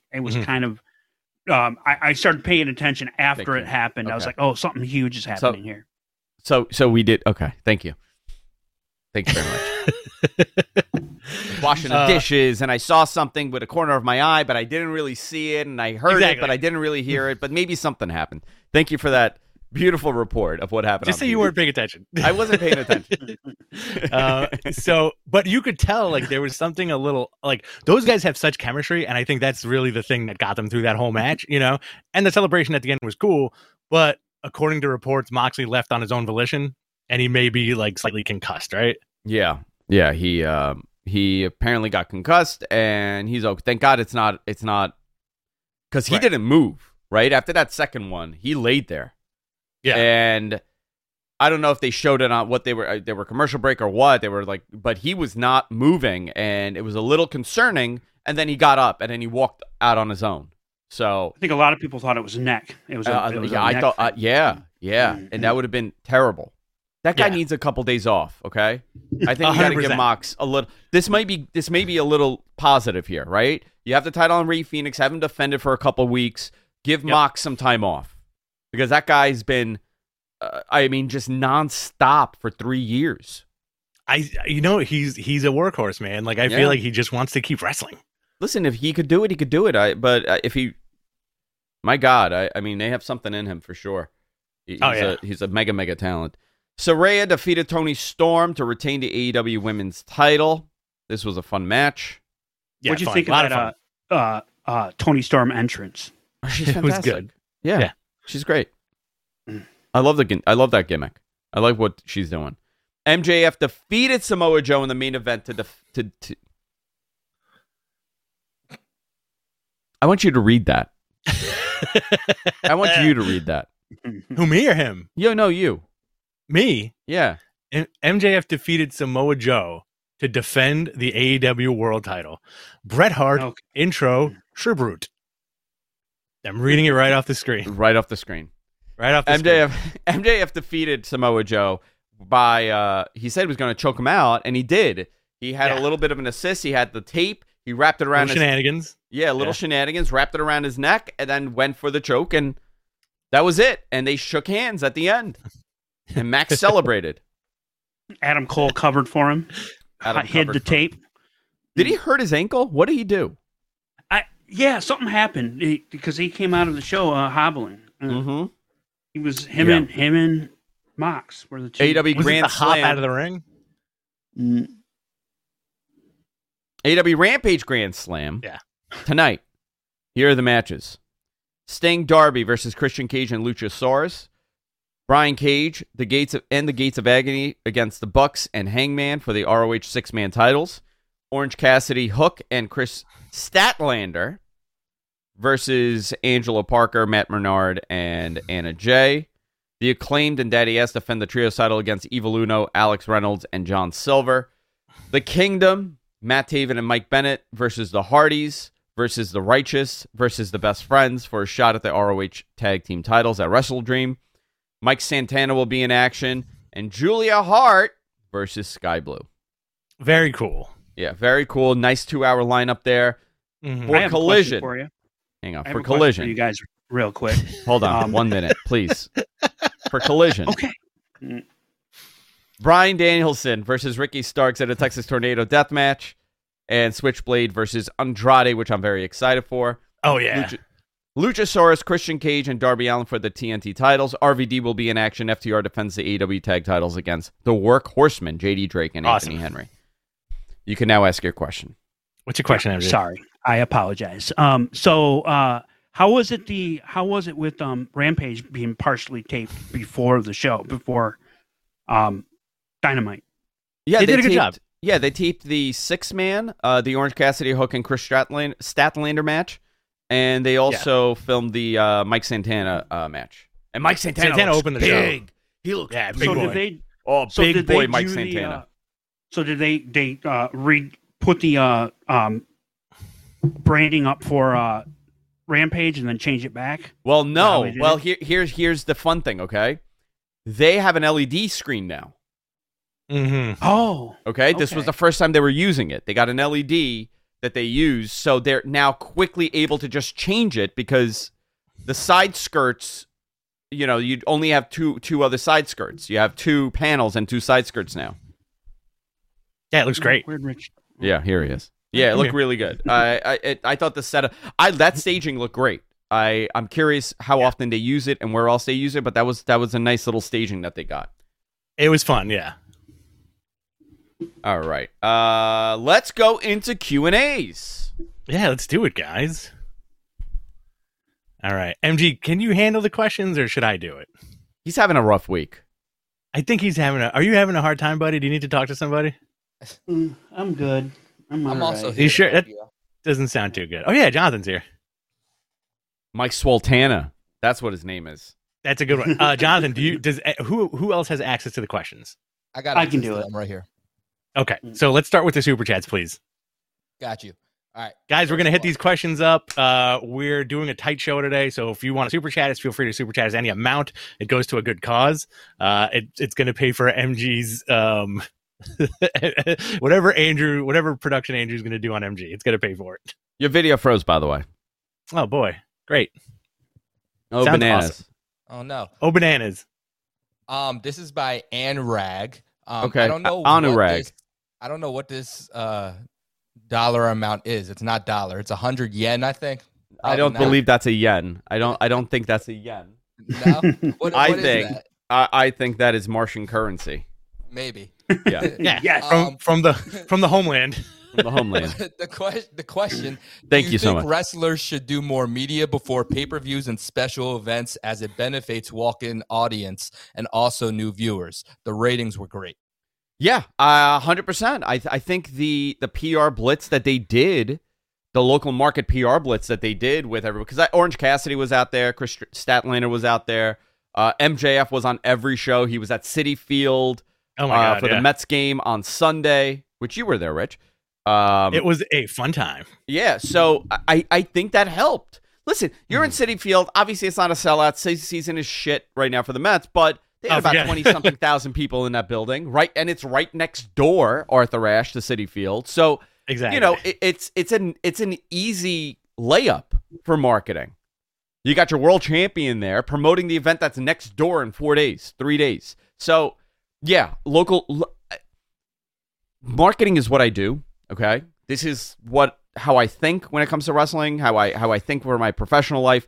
Speaker 4: I started paying attention after it happened. Okay. I was like, oh, something huge is happening here.
Speaker 1: So we did. Okay. Thank you very much. Washing the dishes, and I saw something with a corner of my eye, but I didn't really see it, and I heard it, but I didn't really hear it, but maybe something happened. Thank you for that beautiful report of what happened.
Speaker 2: Just say you weren't paying attention.
Speaker 1: I wasn't paying attention.
Speaker 2: But you could tell like there was something a little like those guys have such chemistry, and I think that's really the thing that got them through that whole match, and the celebration at the end was cool, but according to reports, Moxley left on his own volition, and he may be like slightly concussed, right?
Speaker 1: Yeah. He apparently got concussed, and he's okay. Thank God it's not because he didn't move, right? After that second one, he laid there. Yeah. And I don't know if they showed it on what they were commercial break or what. They were like, but he was not moving, and it was a little concerning, and then he got up, and then he walked out on his own. So
Speaker 4: I think a lot of people thought it was neck. It was
Speaker 1: I thought
Speaker 4: Mm-hmm.
Speaker 1: And that would have been terrible. That guy needs a couple days off, okay? I think you got to give Mox a little. This may be a little positive here, right? You have the title on Rey Fenix, have him defended for a couple weeks. Give Mox some time off because that guy's been, just nonstop for 3 years.
Speaker 2: He's a workhorse, man. Like I feel like he just wants to keep wrestling.
Speaker 1: Listen, if he could do it, he could do it. My God, they have something in him for sure. He's a mega talent. Saraya defeated Toni Storm to retain the AEW Women's title. This was a fun match.
Speaker 4: Yeah, what'd you think of that Toni Storm entrance?
Speaker 1: She's fantastic.
Speaker 2: It was good.
Speaker 1: Yeah, she's great. I love that gimmick. I like what she's doing. MJF defeated Samoa Joe in the main event I want you to read that. I want you to read that.
Speaker 2: Who, me or him?
Speaker 1: No, you.
Speaker 2: Me?
Speaker 1: Yeah.
Speaker 2: MJF defeated Samoa Joe to defend the AEW World title. Bret Hart, intro, Sherbrute. I'm reading it right off the screen.
Speaker 1: MJF defeated Samoa Joe by, he said he was going to choke him out, and he did. He had a little bit of an assist. He had the tape. He wrapped it around
Speaker 2: shenanigans.
Speaker 1: Shenanigans, wrapped it around his neck, and then went for the choke, and that was it. And they shook hands at the end. And Max celebrated.
Speaker 4: Adam Cole covered for him. Hid the tape.
Speaker 1: Did he hurt his ankle? What did he do?
Speaker 4: Something happened because he came out of the show hobbling.
Speaker 1: Mm-hmm.
Speaker 4: He was him and Mox were the two.
Speaker 1: AEW Grand Slam
Speaker 2: hop out of the ring.
Speaker 1: AEW Rampage Grand Slam.
Speaker 2: Yeah.
Speaker 1: Tonight. Here are the matches: Sting Darby versus Christian Cage and Luchasaurus. Brian Cage, the Gates of Agony against the Bucks and Hangman for the ROH 6-man titles. Orange Cassidy, Hook, and Chris Statlander versus Angelo Parker, Matt Menard, and Anna Jay. The Acclaimed and Daddy S defend the Trios title against Evil Uno, Alex Reynolds, and John Silver. The Kingdom, Matt Taven and Mike Bennett versus the Hardys versus the Righteous versus the Best Friends for a shot at the ROH tag team titles at Wrestle Dream. Mike Santana will be in action, and Julia Hart versus Sky Blue.
Speaker 2: Very cool.
Speaker 1: Yeah, very cool. Nice 2-hour lineup there.
Speaker 4: Mm-hmm. For Collision. For you.
Speaker 1: Hang on. For Collision.
Speaker 4: For you guys, real quick.
Speaker 1: Hold on 1 minute, please. For Collision.
Speaker 4: Okay.
Speaker 1: Bryan Danielson versus Ricky Starks at a Texas Tornado death match. and Switchblade versus Andrade, which I'm very excited for.
Speaker 2: Oh, yeah.
Speaker 1: Luchasaurus, Christian Cage, and Darby Allin for the TNT titles. RVD will be in action. FTR defends the AEW tag titles against the Workhorsemen, JD Drake and Anthony Henry. You can now ask your question.
Speaker 2: What's your question, MJ?
Speaker 4: Sorry, I apologize. So how was it with Rampage being partially taped before the show, before Dynamite?
Speaker 1: Yeah,
Speaker 2: they did a good job.
Speaker 1: Yeah, they taped the 6-man, the Orange Cassidy, Hook, and Chris Statlander match, and they also filmed the Mike Santana match. And Mike Santana
Speaker 2: opened the
Speaker 1: big.
Speaker 2: show.
Speaker 1: He looks
Speaker 2: big
Speaker 1: boy. Big boy Mike Santana.
Speaker 4: So did they put the branding up for Rampage and then change it back?
Speaker 1: Well, no. Well, here's the fun thing. Okay, they have an LED screen now.
Speaker 2: Mm-hmm.
Speaker 4: Oh,
Speaker 1: okay. This was the first time they were using it. They got an LED that they use, so they're now quickly able to just change it because the side skirts, you only have two other side skirts. You have 2 panels and 2 side skirts now.
Speaker 2: Yeah, it looks great.
Speaker 4: Weird, Rich.
Speaker 1: Yeah, here he is. Yeah, it looked really good. I thought the setup, that staging looked great. I'm curious how often they use it and where else they use it, but that was a nice little staging that they got.
Speaker 2: It was fun, yeah.
Speaker 1: All right, let's go into Q&As.
Speaker 2: Yeah, let's do it, guys. All right, MG, can you handle the questions or should I do it?
Speaker 1: He's having a rough week.
Speaker 2: I think he's are you having a hard time, buddy? Do you need to talk to somebody?
Speaker 4: I'm good. I'm
Speaker 3: also
Speaker 2: here. You sure? That doesn't sound too good. Oh, yeah, Jonathan's here.
Speaker 1: Mike Swoltana. That's what his name is.
Speaker 2: That's a good one. Jonathan, who else has access to the questions?
Speaker 3: I
Speaker 4: can do it.
Speaker 3: I'm right here.
Speaker 2: Okay, so let's start with the super chats, please.
Speaker 3: Got you. All right.
Speaker 2: Guys, we're going to hit these questions up. We're doing a tight show today, so if you want to super chat us, feel free to super chat us any amount. It goes to a good cause. It's going to pay for MG's whatever production Andrew's going to do on MG. It's going to pay for it.
Speaker 1: Your video froze, by the way.
Speaker 2: Oh, boy. Great.
Speaker 1: Oh,
Speaker 2: Sounds
Speaker 1: bananas.
Speaker 2: awesome.
Speaker 3: Oh, no.
Speaker 2: Oh, bananas.
Speaker 3: This is by Ann Rag.
Speaker 1: Okay.
Speaker 3: I don't know I don't know what this dollar amount is. It's not dollar. It's 100 yen, I think.
Speaker 1: I don't believe that's a yen. I don't think that's a yen.
Speaker 3: No.
Speaker 1: I think that is Martian currency.
Speaker 3: Maybe.
Speaker 1: Yeah.
Speaker 2: Yeah.
Speaker 4: Yes.
Speaker 2: From the homeland.
Speaker 1: From the homeland.
Speaker 3: The question.
Speaker 1: Thank you so much.
Speaker 3: Wrestlers should do more media before pay-per-views and special events as it benefits walk-in audience and also new viewers. The ratings were great.
Speaker 1: Yeah, 100%. I think the PR blitz that they did, the local market PR blitz that they did with everyone, because Orange Cassidy was out there, Chris Statlander was out there, MJF was on every show. He was at Citi Field for the Mets game on Sunday, which you were there, Rich.
Speaker 2: It was a fun time.
Speaker 1: Yeah, so I think that helped. Listen, you're in Citi Field. Obviously, it's not a sellout. Season is shit right now for the Mets, but they had about 20-something thousand people in that building, right? And it's right next door, Arthur Ashe, to Citi Field. So,
Speaker 2: exactly,
Speaker 1: it's an easy layup for marketing. You got your world champion there promoting the event that's next door in 3 days. So, yeah, local marketing is what I do. Okay, this is how I think when it comes to wrestling. How I think for my professional life.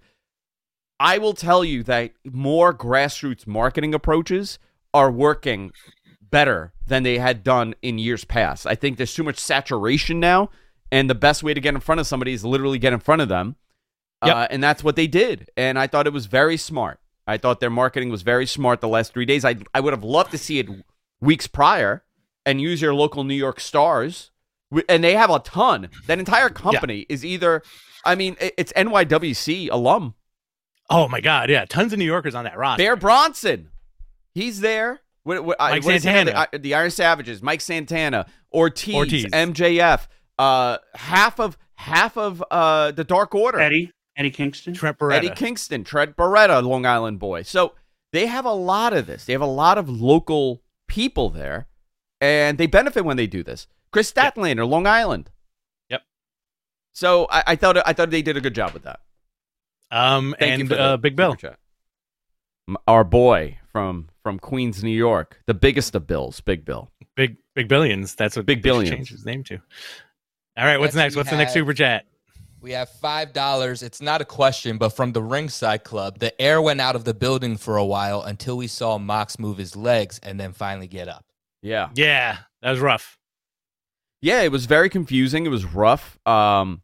Speaker 1: I will tell you that more grassroots marketing approaches are working better than they had done in years past. I think there's too much saturation now, and the best way to get in front of somebody is literally get in front of them.
Speaker 2: Yep.
Speaker 1: And that's what they did. And I thought it was very smart. I thought their marketing was very smart the last 3 days. I would have loved to see it weeks prior and use your local New York stars. And they have a ton. That entire company is either, it's NYWC alum.
Speaker 2: Oh, my God, yeah. Tons of New Yorkers on that roster.
Speaker 1: Bear Bronson. He's there.
Speaker 2: Mike Santana.
Speaker 1: The Iron Savages. Mike Santana. Ortiz. MJF. Half of the Dark Order.
Speaker 4: Eddie Kingston.
Speaker 2: Trent Beretta.
Speaker 1: Trent Beretta, Long Island boy. So they have a lot of this. They have a lot of local people there, and they benefit when they do this. Chris Statlander, Long Island.
Speaker 2: Yep.
Speaker 1: So I thought they did a good job with that.
Speaker 2: Big Bill,
Speaker 1: our boy from Queens, New York, the biggest of Bills, Big Bill,
Speaker 2: Big Billions. That's what
Speaker 1: Big Billions
Speaker 2: changed his name to. All right, what's next? What's the next super chat?
Speaker 3: We have $5. It's not a question, but from the Ringside Club, the air went out of the building for a while until we saw Mox move his legs and then finally get up.
Speaker 1: Yeah.
Speaker 2: Yeah, that was rough.
Speaker 1: Yeah, it was very confusing. It was rough. It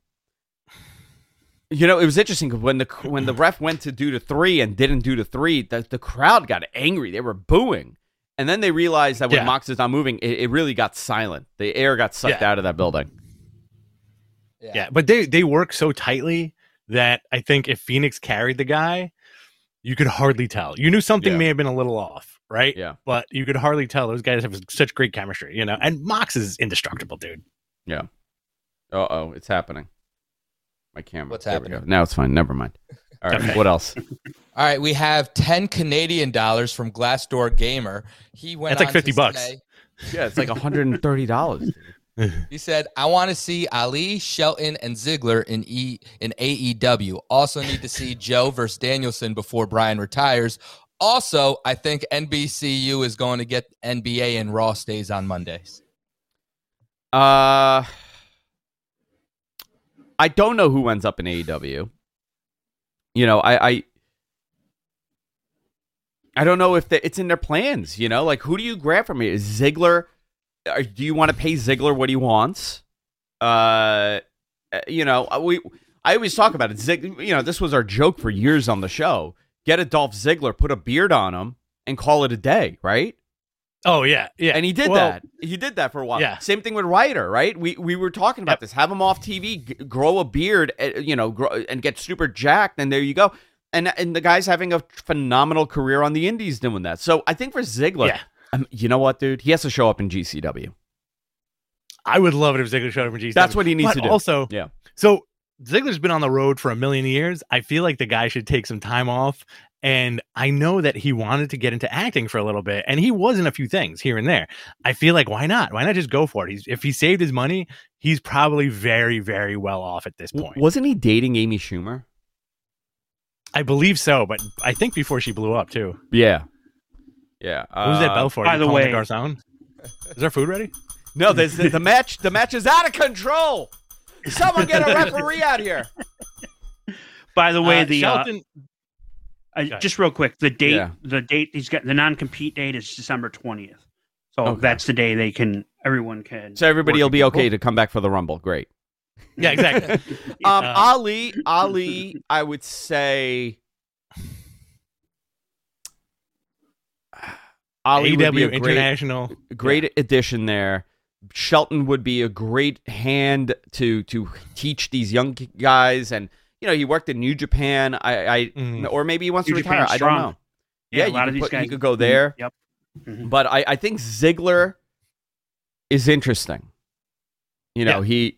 Speaker 1: was interesting because when the ref went to do the 3 and didn't do the 3, the crowd got angry. They were booing. And then they realized that when Mox is not moving, it really got silent. The air got sucked out of that building.
Speaker 2: Yeah, but they work so tightly that I think if Phoenix carried the guy, you could hardly tell. You knew something may have been a little off, right?
Speaker 1: Yeah.
Speaker 2: But you could hardly tell. Those guys have such great chemistry, And Mox is indestructible, dude.
Speaker 1: Yeah. Uh-oh, it's happening. My camera.
Speaker 3: What's happening?
Speaker 1: Now it's fine. Never mind. All right, what else?
Speaker 3: All right, we have 10 Canadian dollars from Glassdoor Gamer. He went.
Speaker 2: That's like $50.
Speaker 1: Yeah, it's like $130.
Speaker 3: He said, "I want to see Ali, Shelton, and Ziggler in AEW. Also need to see Joe versus Danielson before Bryan retires. Also, I think NBCU is going to get NBA and Raw stays on Mondays."
Speaker 1: I don't know who ends up in AEW. I don't know if it's in their plans. Like who do you grab from here? Is Ziggler? Do you want to pay Ziggler what he wants? I always talk about it. This was our joke for years on the show. Get a Dolph Ziggler, put a beard on him, and call it a day, right?
Speaker 2: Oh yeah.
Speaker 1: And he did that. He did that for a while.
Speaker 2: Yeah.
Speaker 1: Same thing with Ryder, right? We were talking about this. Have him off TV, grow a beard, and get super jacked, and there you go. And the guy's having a phenomenal career on the Indies doing that. So I think for Ziggler, you know what, dude? He has to show up in GCW.
Speaker 2: I would love it if Ziggler showed up in GCW.
Speaker 1: That's what he needs to do.
Speaker 2: Also, so Ziggler's been on the road for a million years. I feel like the guy should take some time off. And I know that he wanted to get into acting for a little bit, and he was in a few things here and there. I feel like, why not? Why not just go for it? If he saved his money, he's probably very, very well off at this point.
Speaker 1: Wasn't he dating Amy Schumer?
Speaker 2: I believe so, but I think before she blew up, too.
Speaker 1: Yeah. Yeah.
Speaker 2: Who's that bell for?
Speaker 4: By the way,
Speaker 2: Garcon? Is our food ready?
Speaker 1: No, the match. The match is out of control. Someone get a referee out here.
Speaker 4: By the way,
Speaker 2: Shelton.
Speaker 4: Just real quick, the date he's got, the non-compete date is December 20th. So that's the day everyone can.
Speaker 1: So everybody will be okay to come back for the Rumble. Great.
Speaker 2: Yeah, exactly.
Speaker 1: Ali, I would say. Ali would be a
Speaker 2: International
Speaker 1: great addition there. Shelton would be a great hand to teach these young guys, and he worked in New Japan. Or maybe he wants to retire. I don't know. Yeah,
Speaker 4: a lot of these guys.
Speaker 1: You could go there.
Speaker 4: Yep. Mm-hmm.
Speaker 1: But I think Ziggler is interesting. Listen,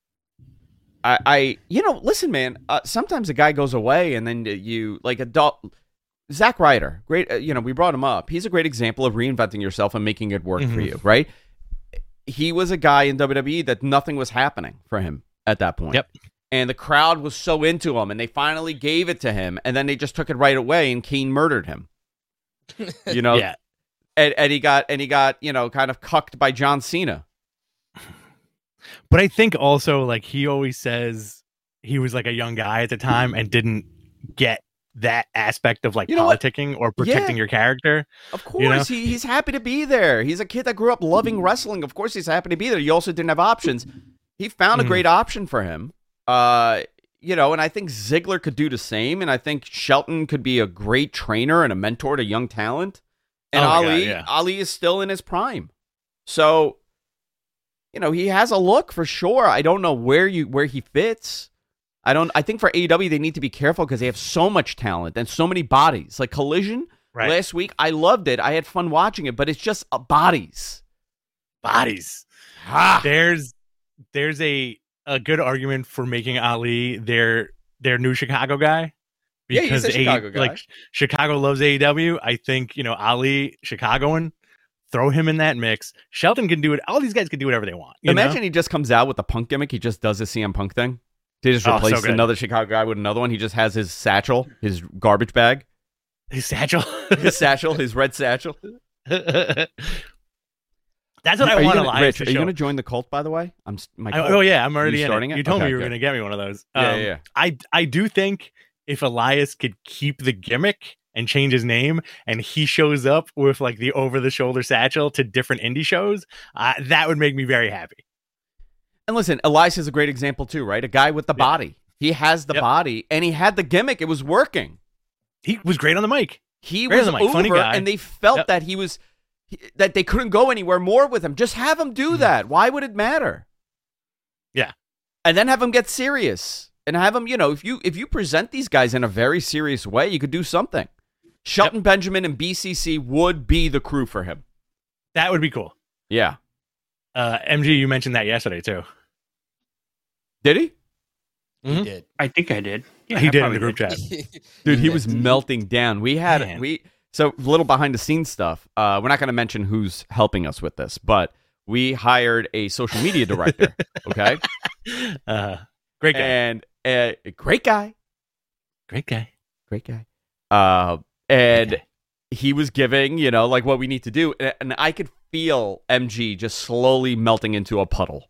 Speaker 1: man. Sometimes a guy goes away, and then Zack Ryder, great. We brought him up. He's a great example of reinventing yourself and making it work for you, right? He was a guy in WWE that nothing was happening for him at that point.
Speaker 2: Yep.
Speaker 1: And the crowd was so into him, and they finally gave it to him, and then they just took it right away, and Kane murdered him.
Speaker 2: Yeah.
Speaker 1: And he got kind of cucked by John Cena.
Speaker 2: But I think also, like, he always says he was like a young guy at the time and didn't get that aspect of politicking or protecting your character.
Speaker 1: Of course, he's happy to be there. He's a kid that grew up loving wrestling. Of course, he's happy to be there. You also didn't have options. He found a great option for him. And I think Ziggler could do the same. And I think Shelton could be a great trainer and a mentor to young talent. And Ali is still in his prime. So, he has a look for sure. I don't know where he fits. I think for AEW, they need to be careful because they have so much talent and so many bodies. Like Collision last week, I loved it. I had fun watching it, but it's just bodies.
Speaker 2: Bodies. There's a good argument for making Ali their new Chicago guy.
Speaker 1: Because he's a Chicago guy.
Speaker 2: Like, Chicago loves AEW. I think, Ali, Chicagoan, throw him in that mix. Shelton can do it. All these guys can do whatever they want.
Speaker 1: Imagine he just comes out with the Punk gimmick. He just does the CM Punk thing. They just replace another Chicago guy with another one. He just has his satchel, his garbage bag.
Speaker 2: His satchel?
Speaker 1: His red satchel.
Speaker 2: That's what I want Elias
Speaker 1: Rich,
Speaker 2: to
Speaker 1: are you
Speaker 2: show.
Speaker 1: going to join the cult, by the way? I'm
Speaker 2: already in
Speaker 1: starting
Speaker 2: it.
Speaker 1: it?
Speaker 2: You told me
Speaker 1: Okay,
Speaker 2: you were
Speaker 1: good.
Speaker 2: going to get me one of those.
Speaker 1: Yeah.
Speaker 2: I do think if Elias could keep the gimmick and change his name, and he shows up with like the over-the-shoulder satchel to different indie shows, that would make me very happy.
Speaker 1: And listen, Elias is a great example too, right? A guy with the body. He has the body, and he had the gimmick. It was working.
Speaker 2: He was great on the mic.
Speaker 1: He was over, and they felt that that they couldn't go anywhere more with him. Just have him do that. Why would it matter?
Speaker 2: Yeah.
Speaker 1: And then have him get serious. And have him, if you present these guys in a very serious way, you could do something. Shelton Benjamin and BCC would be the crew for him.
Speaker 2: That would be cool.
Speaker 1: Yeah.
Speaker 2: MG, you mentioned that yesterday too.
Speaker 1: Did he?
Speaker 3: He did.
Speaker 4: I think I did. Yeah,
Speaker 2: he did in the group chat.
Speaker 1: Dude, he was melting down. So a little behind the scenes stuff. We're not going to mention who's helping us with this, but we hired a social media director. Okay.
Speaker 2: Great guy.
Speaker 1: And great guy. And he was giving, like what we need to do. And I could feel MG just slowly melting into a puddle.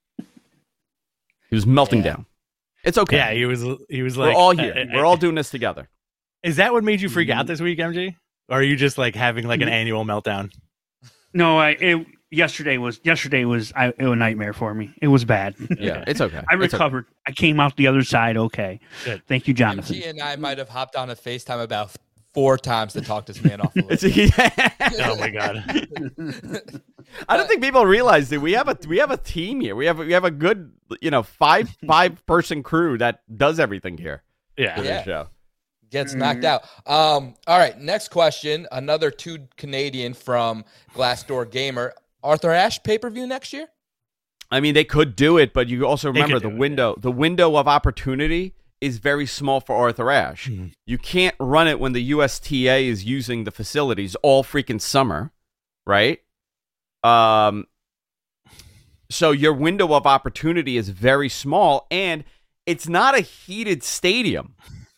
Speaker 1: He was melting down. It's okay.
Speaker 2: Yeah, he was like,
Speaker 1: we're all here. We're all doing this together.
Speaker 2: Is that what made you freak out this week, MG? Or are you just like having like an annual meltdown?
Speaker 4: No, yesterday was a nightmare for me. It was bad.
Speaker 1: Yeah, it's okay.
Speaker 4: I recovered. Okay. I came out the other side okay.
Speaker 2: Good.
Speaker 4: Thank you, Jonathan.
Speaker 3: He and I might have hopped on a FaceTime about 4 times to talk this man off the list.
Speaker 2: Oh my god!
Speaker 1: I don't think people realize that we have a team here. We have a good 5-person crew that does everything here.
Speaker 2: Yeah.
Speaker 1: For this show.
Speaker 3: Gets knocked out. All right, next question. Another 2 Canadian from Glassdoor Gamer. Arthur Ashe pay-per-view next year?
Speaker 1: I mean, they could do it, but you also remember the window of opportunity is very small for Arthur Ashe. Mm-hmm. You can't run it when the USTA is using the facilities all freaking summer, right? So your window of opportunity is very small, and it's not a heated stadium.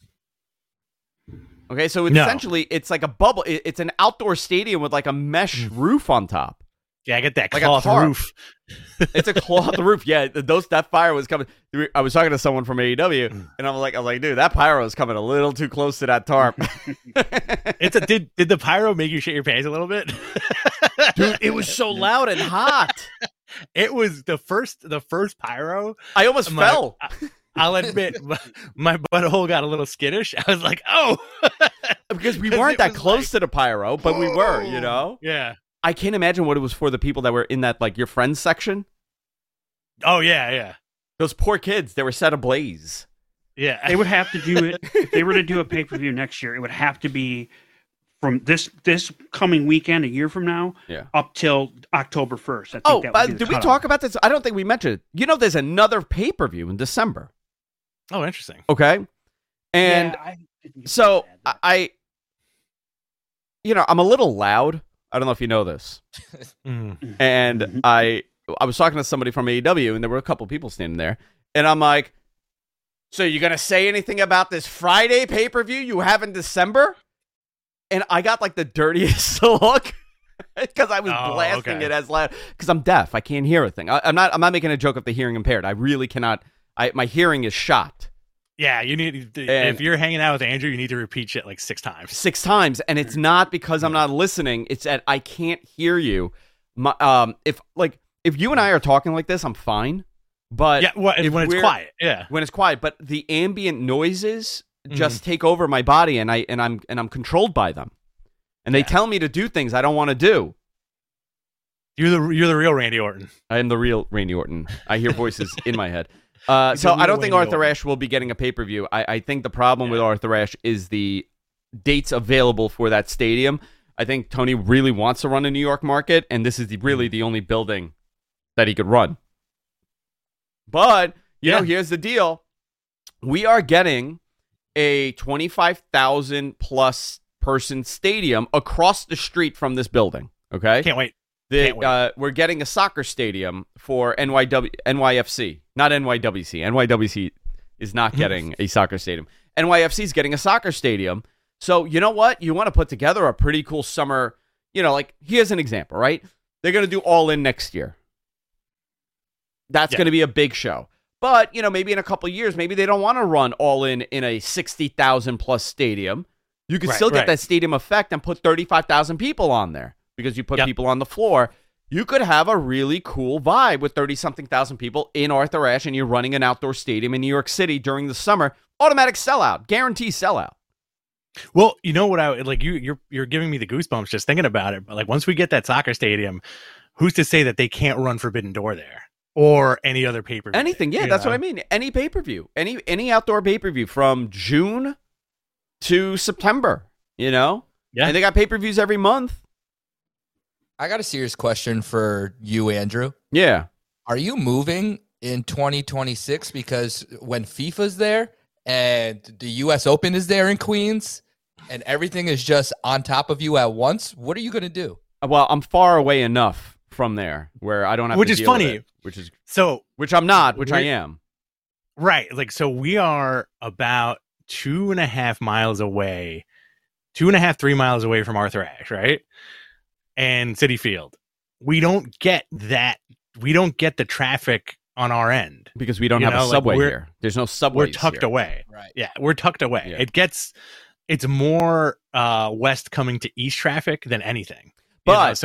Speaker 1: Okay, so essentially it's like a bubble. It's an outdoor stadium with like a mesh roof on top.
Speaker 2: Yeah, I get that
Speaker 1: like
Speaker 2: cloth roof.
Speaker 1: It's a cloth roof. Yeah, that fire was coming. I was talking to someone from AEW, and I was like, dude, that pyro is coming a little too close to that tarp.
Speaker 2: Did the pyro make you shit your pants a little bit?
Speaker 1: Dude, it was so loud and hot.
Speaker 2: It was the first pyro.
Speaker 1: I almost fell.
Speaker 2: I'll admit, my butthole got a little skittish. I was like, oh.
Speaker 1: Because we weren't that close to the pyro, but we were,
Speaker 2: Yeah.
Speaker 1: I can't imagine what it was for the people that were in that, like, your friends section.
Speaker 2: Oh, yeah.
Speaker 1: Those poor kids, they were set ablaze.
Speaker 2: Yeah.
Speaker 4: They would have to do it. If they were to do a pay-per-view next year, it would have to be from this coming weekend, a year from now, up till October 1st. I think
Speaker 1: did we talk about this? I don't think we mentioned it. There's another pay-per-view in December.
Speaker 2: Oh, interesting.
Speaker 1: Okay. And so I'm a little loud. I don't know if you know this. And I was talking to somebody from AEW, and there were a couple people standing there. And I'm like, so you going to say anything about this Friday pay-per-view you have in December? And I got like the dirtiest look because I was blasting it as loud because I'm deaf. I can't hear a thing. I'm not making a joke of the hearing impaired. I really cannot. My hearing is shot.
Speaker 2: Yeah, you need if you're hanging out with Andrew, you need to repeat shit like 6 times.
Speaker 1: 6 times, and it's not because I'm not listening. It's that I can't hear you. If you and I are talking like this, I'm fine. But
Speaker 2: when it's quiet,
Speaker 1: when it's quiet. But the ambient noises just take over my body, and I'm controlled by them, and they tell me to do things I don't want to do.
Speaker 2: You're the real Randy Orton.
Speaker 1: I am the real Randy Orton. I hear voices in my head. So I don't think Arthur Ashe will be getting a pay-per-view. I think the problem with Arthur Ashe is the dates available for that stadium. I think Tony really wants to run a New York market, and this is really the only building that he could run. But, here's the deal. We are getting a 25,000 plus person stadium across the street from this building. Okay?
Speaker 2: Can't wait.
Speaker 1: We're getting a soccer stadium for NYFC, not NYWC. NYWC is not getting a soccer stadium. NYFC is getting a soccer stadium. So you know what? You want to put together a pretty cool summer, here's an example, right? They're going to do All In next year. That's going to be a big show. But, maybe in a couple of years, maybe they don't want to run All In a 60,000 plus stadium. You could still get that stadium effect and put 35,000 people on there because you put people on the floor. You could have a really cool vibe with 30-something thousand people in Arthur Ashe, and you're running an outdoor stadium in New York City during the summer. Automatic sellout, guarantee sellout.
Speaker 2: Well, you know what I like. You're giving me the goosebumps just thinking about it. But like once we get that soccer stadium, who's to say that they can't run Forbidden Door there or any other pay-per-view?
Speaker 1: Anything, yeah, that's what I mean. Any pay-per-view, any outdoor pay-per-view from June to September. Yeah, and they got pay-per-views every month.
Speaker 3: I got a serious question for you, Andrew.
Speaker 1: Yeah.
Speaker 3: Are you moving in 2026 because when FIFA's there and the U.S. Open is there in Queens and everything is just on top of you at once, what are you going to do?
Speaker 1: Well, I'm far away enough from there where I don't have
Speaker 2: which
Speaker 1: to
Speaker 2: is
Speaker 1: deal
Speaker 2: funny.
Speaker 1: With it, which I'm not, which I am.
Speaker 2: Right. Like, so we are about 2.5 miles away, 2.5, 3 miles away from Arthur Ashe, right? And Citi Field. We don't get that. We don't get the traffic on our end
Speaker 1: because we don't have a subway here. There's no subway.
Speaker 2: We're tucked away.
Speaker 3: Right.
Speaker 2: Yeah, we're tucked away. Yeah. It's more west coming to east traffic than anything.
Speaker 1: But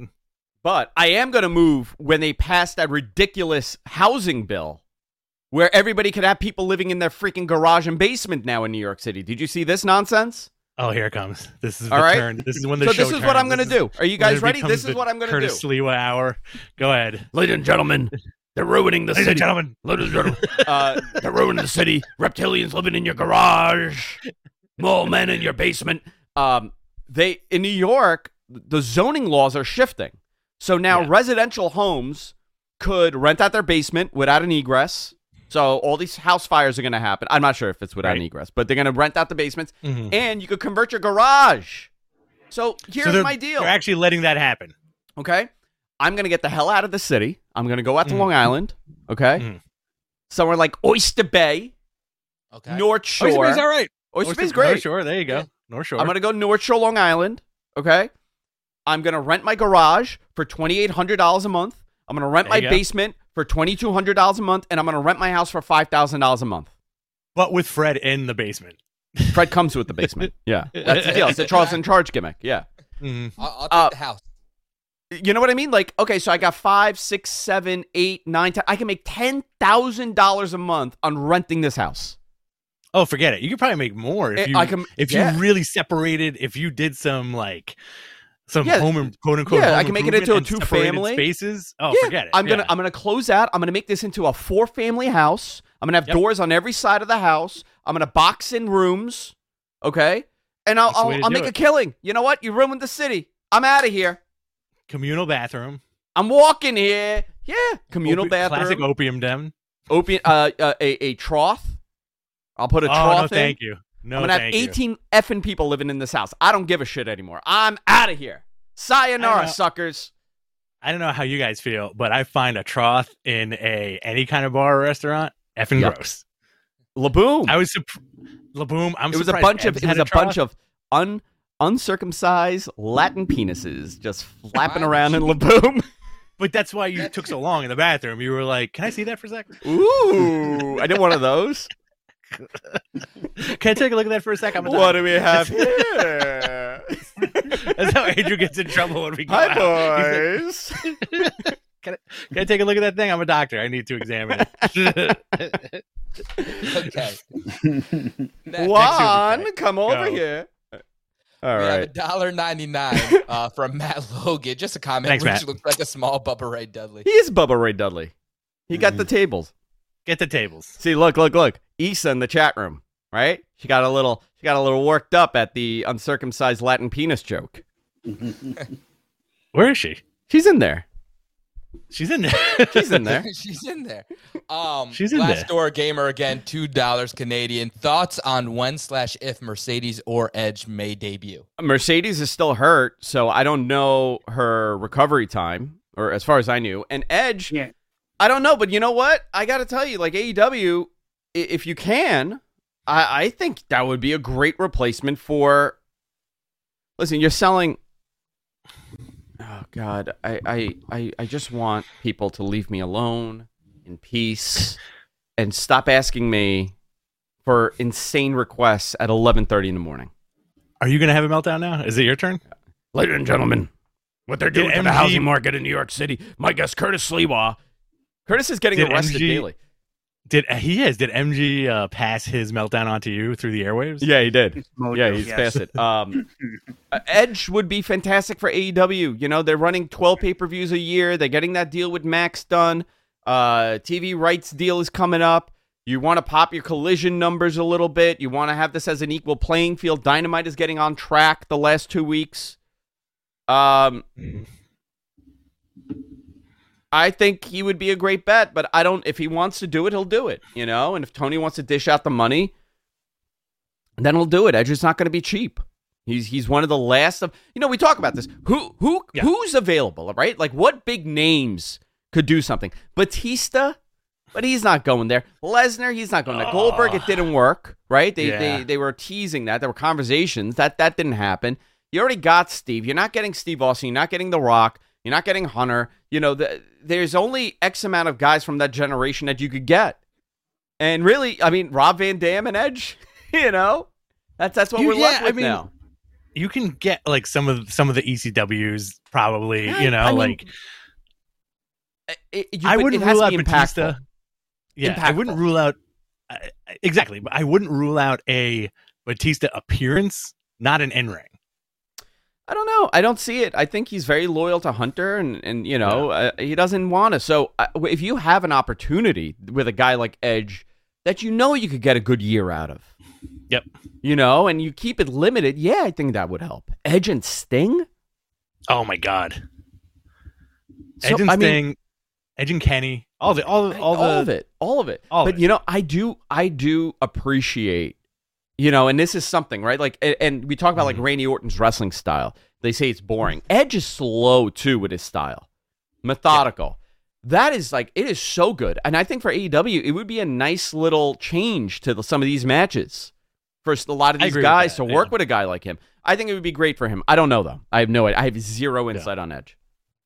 Speaker 1: I am going to move when they pass that ridiculous housing bill where everybody could have people living in their freaking garage and basement now in New York City. Did you see this nonsense?
Speaker 2: Oh, here it comes. This is
Speaker 1: all right.
Speaker 2: Turn. This is when the
Speaker 1: show
Speaker 2: turns.
Speaker 1: So this is what I'm going to do. Are you guys ready? This is what I'm going to do.
Speaker 2: Curtis Sliwa hour. Go ahead.
Speaker 1: Ladies and gentlemen, they're ruining the city.
Speaker 2: Ladies and gentlemen.
Speaker 1: They're ruining the city. Reptilians living in your garage. Mole men in your basement. In New York, the zoning laws are shifting. So now residential homes could rent out their basement without an egress. So all these house fires are going to happen. I'm not sure if it's without an egress, but they're going to rent out the basements, and you could convert your garage. So here's my deal.
Speaker 2: They're actually letting that happen.
Speaker 1: Okay? I'm going to get the hell out of the city. I'm going to go out to Long Island, okay? Somewhere like Oyster Bay, North Shore.
Speaker 2: Oyster Bay's all right.
Speaker 1: Oyster Bay's great.
Speaker 2: North Shore, there you go. North Shore.
Speaker 1: I'm going to go North Shore, Long Island, okay? I'm going to rent my garage for $2,800 a month. I'm going to rent my basement for $2,200 a month, and I'm going to rent my house for $5,000 a month.
Speaker 2: But with Fred in the basement.
Speaker 1: Fred comes with the basement. Yeah, that's the deal. It's a Charles in Charge gimmick. Yeah.
Speaker 3: I'll take the house.
Speaker 1: You know what I mean? Like, okay, so I got 5, 6, 7, 8, 9, 10. I can make $10,000 a month on renting this house.
Speaker 2: Oh, forget it. You could probably make more if you really separated. If you did some home and quote unquote.
Speaker 1: Yeah, I can make it into a 2-family
Speaker 2: spaces. Oh, forget it.
Speaker 1: I'm gonna close out. I'm gonna make this into a 4-family house. I'm gonna have doors on every side of the house. I'm gonna box in rooms. Okay, and I'll make a killing. You know what? You ruined the city. I'm out of here.
Speaker 2: Communal bathroom.
Speaker 1: I'm walking here. Yeah, communal bathroom.
Speaker 2: Classic opium den.
Speaker 1: A trough. I'll put a trough in.
Speaker 2: Thank you. No,
Speaker 1: I'm going to have 18 effing people living in this house. I don't give a shit anymore. I'm out of here. Sayonara, suckers.
Speaker 2: I don't know how you guys feel, but I find a trough in any kind of bar or restaurant effing gross.
Speaker 1: Laboom.
Speaker 2: I was Laboom.
Speaker 1: It was a bunch of uncircumcised Latin penises just flapping around in Laboom.
Speaker 2: But that's why you took so long in the bathroom. You were like, "Can I see that for a second?"
Speaker 1: Ooh, I did one of those.
Speaker 2: Can I take a look at that for a second?
Speaker 1: What do we have here?
Speaker 2: That's how Andrew gets in trouble when we go
Speaker 1: out. Hi, boys.
Speaker 2: Can I take a look at that thing? I'm a doctor. I need to examine it.
Speaker 3: Okay.
Speaker 1: Juan, come over here. All right.
Speaker 3: We have $1.99 from Matt Logan. Just a comment.
Speaker 2: Thanks, Matt.
Speaker 3: Looks like a small Bubba Ray Dudley.
Speaker 1: He is Bubba Ray Dudley. He got the tables.
Speaker 2: Get the tables.
Speaker 1: See, look. Issa in the chat room, right? She got a little worked up at the uncircumcised Latin penis joke.
Speaker 2: Where is she?
Speaker 1: She's in there.
Speaker 2: She's in there.
Speaker 3: She's in there. She's in there. Glassdoor Gamer again, $2 Canadian. Thoughts on when/if Mercedes or Edge may debut?
Speaker 1: Mercedes is still hurt, so I don't know her recovery time, or as far as I knew. And Edge, I don't know, but you know what? I got to tell you, like AEW, if you can, I think that would be a great replacement for. Listen, you're selling Oh God, I just want people to leave me alone in peace and stop asking me for insane requests at 11:30 in the morning.
Speaker 2: Are you going to have a meltdown now? Is it your turn?
Speaker 1: Ladies and gentlemen, what they're doing to the housing market in New York City. My guest, Curtis Sliwa. Curtis is getting arrested daily.
Speaker 2: Did MG pass his meltdown onto you through the airwaves?
Speaker 1: Yeah, he did. Yeah, he's passed it. Edge would be fantastic for AEW. You know, they're running 12 pay-per-views a year. They're getting that deal with Max done. TV rights deal is coming up. You want to pop your Collision numbers a little bit. You want to have this as an equal playing field. Dynamite is getting on track the last 2 weeks. I think he would be a great bet, but I don't. If he wants to do it, he'll do it. You know, and if Tony wants to dish out the money, then he'll do it. Edge is not going to be cheap. He's one of the last of. You know, we talk about this. Who's available, right? Like, what big names could do something? Batista, but he's not going there. Lesnar, he's not going there. Goldberg, it didn't work, right? They were teasing that. There were conversations that didn't happen. You already got Steve. You're not getting Steve Austin. You're not getting The Rock. You're not getting Hunter. You know, there's only X amount of guys from that generation that you could get. And really, I mean, Rob Van Dam and Edge, you know, that's what we're left with now.
Speaker 2: You can get like some of the ECWs probably, you know, I mean, I wouldn't rule out Batista. Yeah, impactful. I wouldn't rule out exactly, but I wouldn't rule out a Batista appearance, not an in-ring.
Speaker 1: I don't know. I don't see it. I think he's very loyal to Hunter, and you know, he doesn't want to. So if you have an opportunity with a guy like Edge that you know you could get a good year out of,
Speaker 2: yep,
Speaker 1: you know, and you keep it limited, yeah, I think that would help. Edge and Sting?
Speaker 2: Oh my God. Edge and Sting, Edge and Kenny, all of it.
Speaker 1: But you know, I do appreciate. You know, and this is something, right? Like, and we talk about like Randy Orton's wrestling style. They say it's boring. Edge is slow too with his style, methodical. Yeah. That is like, it is so good. And I think for AEW, it would be a nice little change to some of these matches for a lot of these guys to work with a guy like him. I think it would be great for him. I don't know though. I have no idea. I have zero insight on Edge.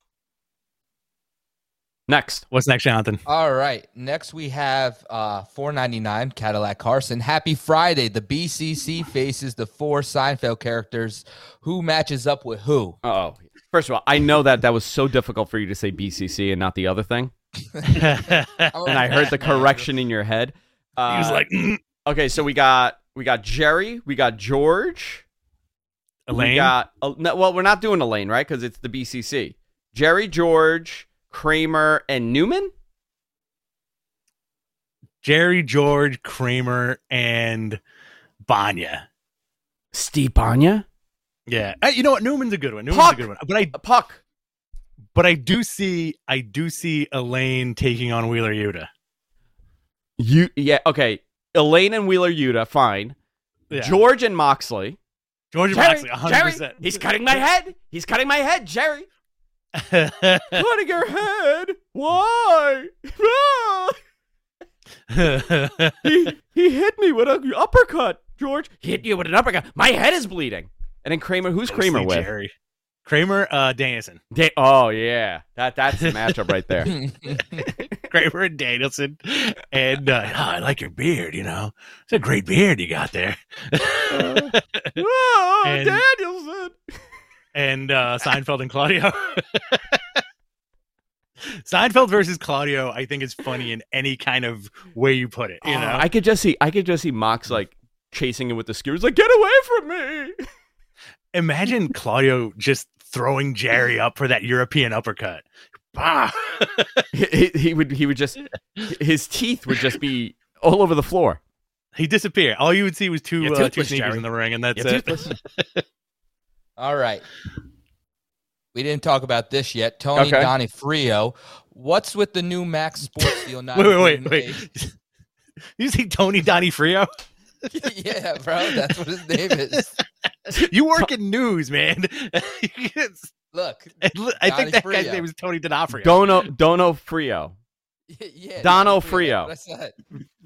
Speaker 1: Next.
Speaker 2: What's next, Jonathan?
Speaker 3: All right. Next, we have $4.99 Cadillac Carson. Happy Friday. The BCC faces the 4 Seinfeld characters. Who matches up with who?
Speaker 1: Oh, first of all, I know that was so difficult for you to say BCC and not the other thing. And I heard the correction in your head.
Speaker 2: He was like,
Speaker 1: Okay, so we got Jerry. We got George.
Speaker 2: Elaine?
Speaker 1: Well, we're not doing Elaine, right? Because it's the BCC. Jerry, George, Kramer, and Newman?
Speaker 2: Jerry, George, Kramer, and Banya.
Speaker 1: Steve Banya?
Speaker 2: Yeah. You know what? Newman's a good one.
Speaker 1: Puck.
Speaker 2: But I do see Elaine taking on Wheeler Yuta.
Speaker 1: Okay. Elaine and Wheeler Yuta, fine. Yeah. George and Moxley.
Speaker 2: Moxley, 100%.
Speaker 1: Jerry, he's cutting my head. Jerry. Cutting your head? Why? he hit me with an uppercut, George. He hit you with an uppercut. My head is bleeding. And then Kramer, who's Kramer with?
Speaker 2: Jerry. Kramer, Danielson.
Speaker 1: Oh, yeah. That's the matchup right there.
Speaker 2: Kramer and Danielson. And I like your beard, you know. It's a great beard you got there.
Speaker 1: Danielson.
Speaker 2: And Seinfeld and Claudio. Seinfeld versus Claudio, I think is funny in any kind of way you put it. You know,
Speaker 1: I could just see Mox like chasing him with the skewers, like, get away from me.
Speaker 2: Imagine Claudio just throwing Jerry up for that European uppercut. Bah.
Speaker 1: he would just, his teeth would just be all over the floor.
Speaker 2: He'd disappear. All you would see was two sneakers in the ring, and that's it.
Speaker 3: All right. We didn't talk about this yet. Tony Donifrio. What's with the new Max Sports deal?
Speaker 2: Wait. You say Tony Donifrio?
Speaker 3: Yeah, bro. That's what his name is.
Speaker 2: You work in news, man.
Speaker 3: Look.
Speaker 2: I think that guy's name is Tony Donofrio.
Speaker 1: Dono Frio.
Speaker 3: Yeah.
Speaker 1: Dono Frio.
Speaker 3: That's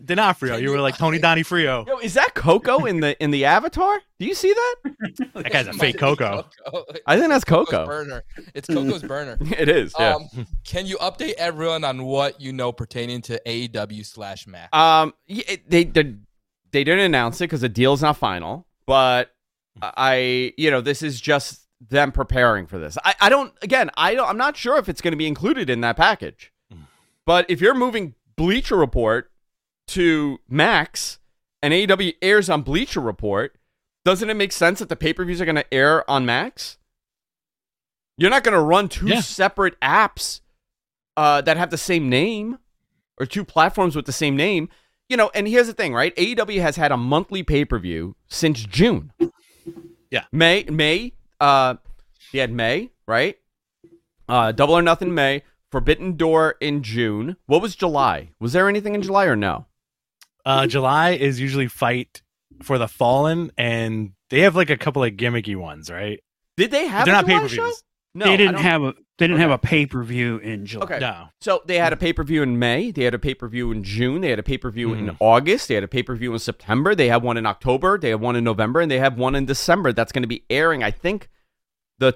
Speaker 2: D'Onofrio. You were like Tony D'Onofrio.
Speaker 1: Yo, is that Coco in the Avatar? Do you see that?
Speaker 2: That guy's a fake Coco.
Speaker 1: I think that's Coco.
Speaker 3: Burner. It's Coco's burner.
Speaker 1: It is. Yeah.
Speaker 3: Can you update everyone on what you know pertaining to AEW/Max?
Speaker 1: They didn't announce it because the deal's not final, but this is just them preparing for this. I'm not sure if it's going to be included in that package. But if you're moving Bleacher Report to Max and AEW airs on Bleacher Report, doesn't it make sense that the pay-per-views are going to air on Max? You're not going to run two separate apps that have the same name or two platforms with the same name. And here's the thing, right? AEW has had a monthly pay-per-view since June.
Speaker 2: Yeah.
Speaker 1: May, they had May, right? Double or Nothing May. Forbidden Door in June. What was July? Was there anything in July or no?
Speaker 2: July is usually Fight for the Fallen, and they have like a couple of gimmicky ones, right?
Speaker 1: Did they have?
Speaker 2: They're
Speaker 1: a
Speaker 2: not
Speaker 1: July
Speaker 2: pay-per-views.
Speaker 1: Show? No,
Speaker 4: they didn't have a pay-per-view in July.
Speaker 1: Okay.
Speaker 2: No.
Speaker 1: So they had a pay-per-view in May. They had a pay-per-view in June. They had a pay-per-view in August. They had a pay-per-view in September. They had one in October. They had one in November, and they have one in December. That's going to be airing, I think, the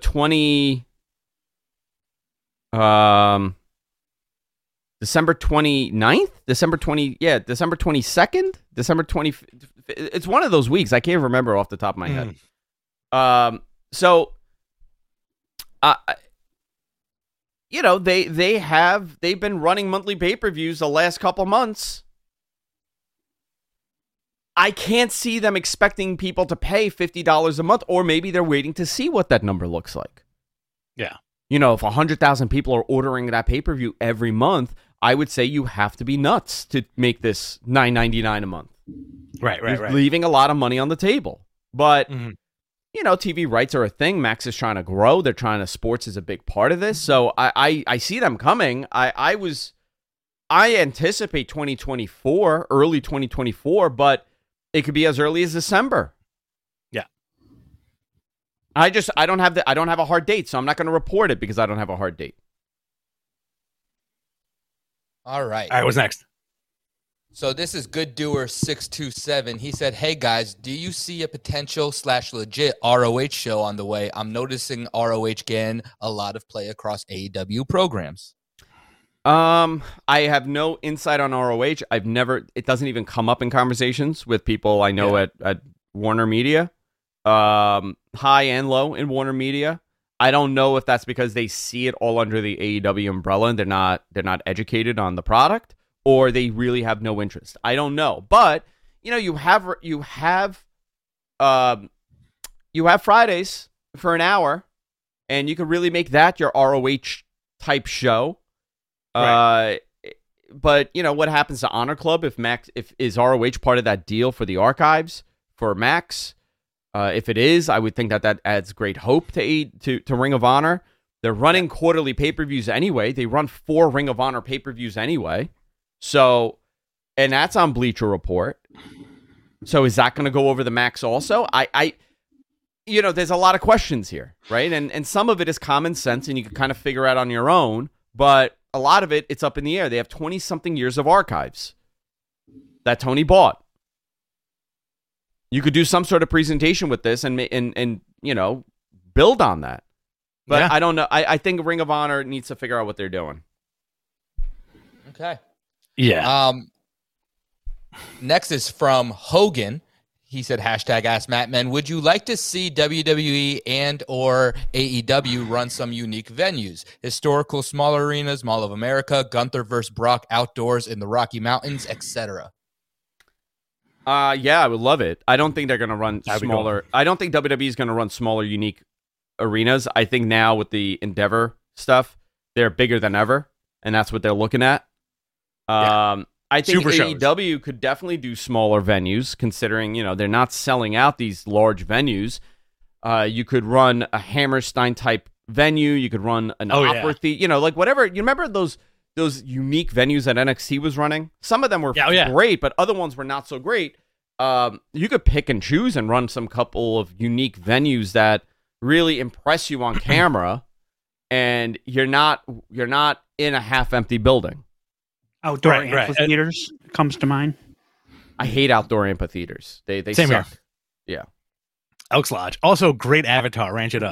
Speaker 1: December 29th? December 22nd? December 20th? It's one of those weeks. I can't remember off the top of my head. They've been running monthly pay-per-views the last couple months. I can't see them expecting people to pay $50 a month, or maybe they're waiting to see what that number looks like.
Speaker 2: Yeah.
Speaker 1: If 100,000 people are ordering that pay-per-view every month, I would say you have to be nuts to make this $9.99 a month.
Speaker 2: Right.
Speaker 1: Leaving a lot of money on the table. But, TV rights are a thing. Max is trying to grow. Sports is a big part of this. So I see them coming. I anticipate 2024, early 2024, but it could be as early as December.
Speaker 2: Yeah.
Speaker 1: I don't have a hard date, so I'm not going to report it because I don't have a hard date.
Speaker 3: All right.
Speaker 2: What's next?
Speaker 3: So this is Good Doer 627. He said, "Hey guys, do you see a potential / legit ROH show on the way? I'm noticing ROH getting a lot of play across AEW programs."
Speaker 1: I have no insight on ROH. It doesn't even come up in conversations with people I know at Warner Media, high and low in Warner Media. I don't know if that's because they see it all under the AEW umbrella and they're not educated on the product, or they really have no interest. I don't know, but you have Fridays for an hour, and you could really make that your ROH type show. Right. But what happens to Honor Club if is ROH part of that deal for the archives for Max? If it is, I would think that adds great hope to Ring of Honor. They're running quarterly pay-per-views anyway. They run 4 Ring of Honor pay-per-views anyway. So, and that's on Bleacher Report. So is that going to go over the Max also? There's a lot of questions here, right? And some of it is common sense and you can kind of figure out on your own, but a lot of it's up in the air. They have 20-something years of archives that Tony bought. You could do some sort of presentation with this and build on that. But I don't know. I think Ring of Honor needs to figure out what they're doing.
Speaker 3: Okay.
Speaker 2: Yeah.
Speaker 3: Next is from Hogan. He said, #AskMattMan. Would you like to see WWE and or AEW run some unique venues? Historical smaller arenas, Mall of America, Gunther versus Brock outdoors in the Rocky Mountains, etc.
Speaker 1: Yeah, I would love it. I don't think they're going to run smaller. I don't think WWE is going to run smaller, unique arenas. I think now with the Endeavor stuff, they're bigger than ever, and that's what they're looking at. I think
Speaker 2: Super
Speaker 1: AEW
Speaker 2: shows.
Speaker 1: could definitely do smaller venues, considering they're not selling out these large venues. You could run a Hammerstein type venue. You could run an opera theater. Like whatever. You remember those unique venues that NXT was running? Some of them were great, but other ones were not so great. You could pick and choose and run some couple of unique venues that really impress you on camera, and you're not in a half empty building.
Speaker 4: Outdoor amphitheaters comes to mind.
Speaker 1: I hate outdoor amphitheaters. They
Speaker 2: Same
Speaker 1: suck.
Speaker 2: Here.
Speaker 1: Yeah.
Speaker 2: Elks Lodge. Also, great avatar. Ranch it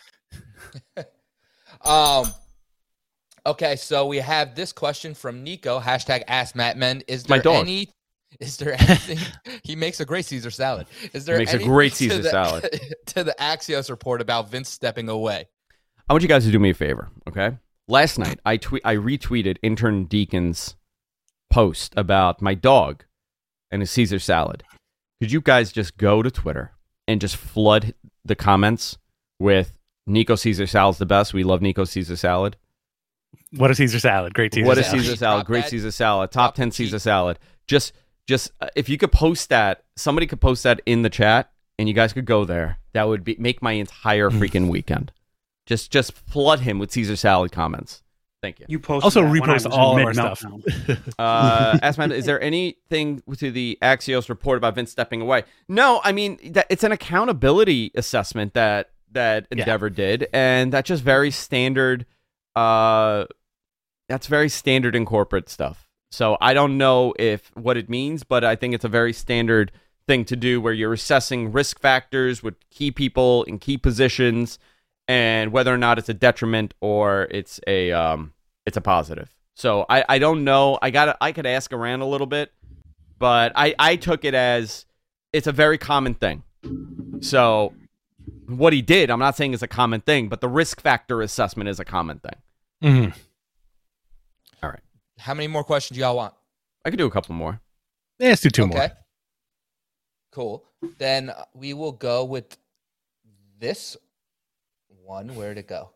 Speaker 3: up. Okay, so we have this question from Nico. #AskMattMen. Is there anything? He makes a great Caesar salad. Is there?
Speaker 1: He makes a great Caesar salad.
Speaker 3: To the Axios report about Vince stepping away.
Speaker 1: I want you guys to do me a favor, okay? Last night, I retweeted Intern Deacon's post about my dog and his Caesar salad. Could you guys just go to Twitter and just flood the comments with Nico Caesar salad's the best? We love Nico Caesar salad.
Speaker 2: What a Caesar salad. Great Caesar salad.
Speaker 1: What a Caesar salad. Great Caesar salad. Top 10 Caesar salad. Just if you could post that, somebody could post that in the chat and you guys could go there. That would make my entire freaking weekend. Just flood him with Caesar salad comments. Thank you.
Speaker 4: You post
Speaker 2: also repost all of our stuff.
Speaker 1: Ask man, is there anything to the Axios report about Vince stepping away? No, I mean it's an accountability assessment that Endeavor did, and that's just very standard. That's very standard in corporate stuff. So I don't know what it means, but I think it's a very standard thing to do where you're assessing risk factors with key people in key positions and whether or not it's a detriment or it's a positive. So I don't know. I could ask around a little bit, but I took it as it's a very common thing. So what he did, I'm not saying is a common thing, but the risk factor assessment is a common thing.
Speaker 2: Mm-hmm.
Speaker 1: All right.
Speaker 3: How many more questions y'all want?
Speaker 1: I could do a couple more.
Speaker 2: Yeah, let's do two more.
Speaker 3: Cool. Then we will go with this one. Where'd it go?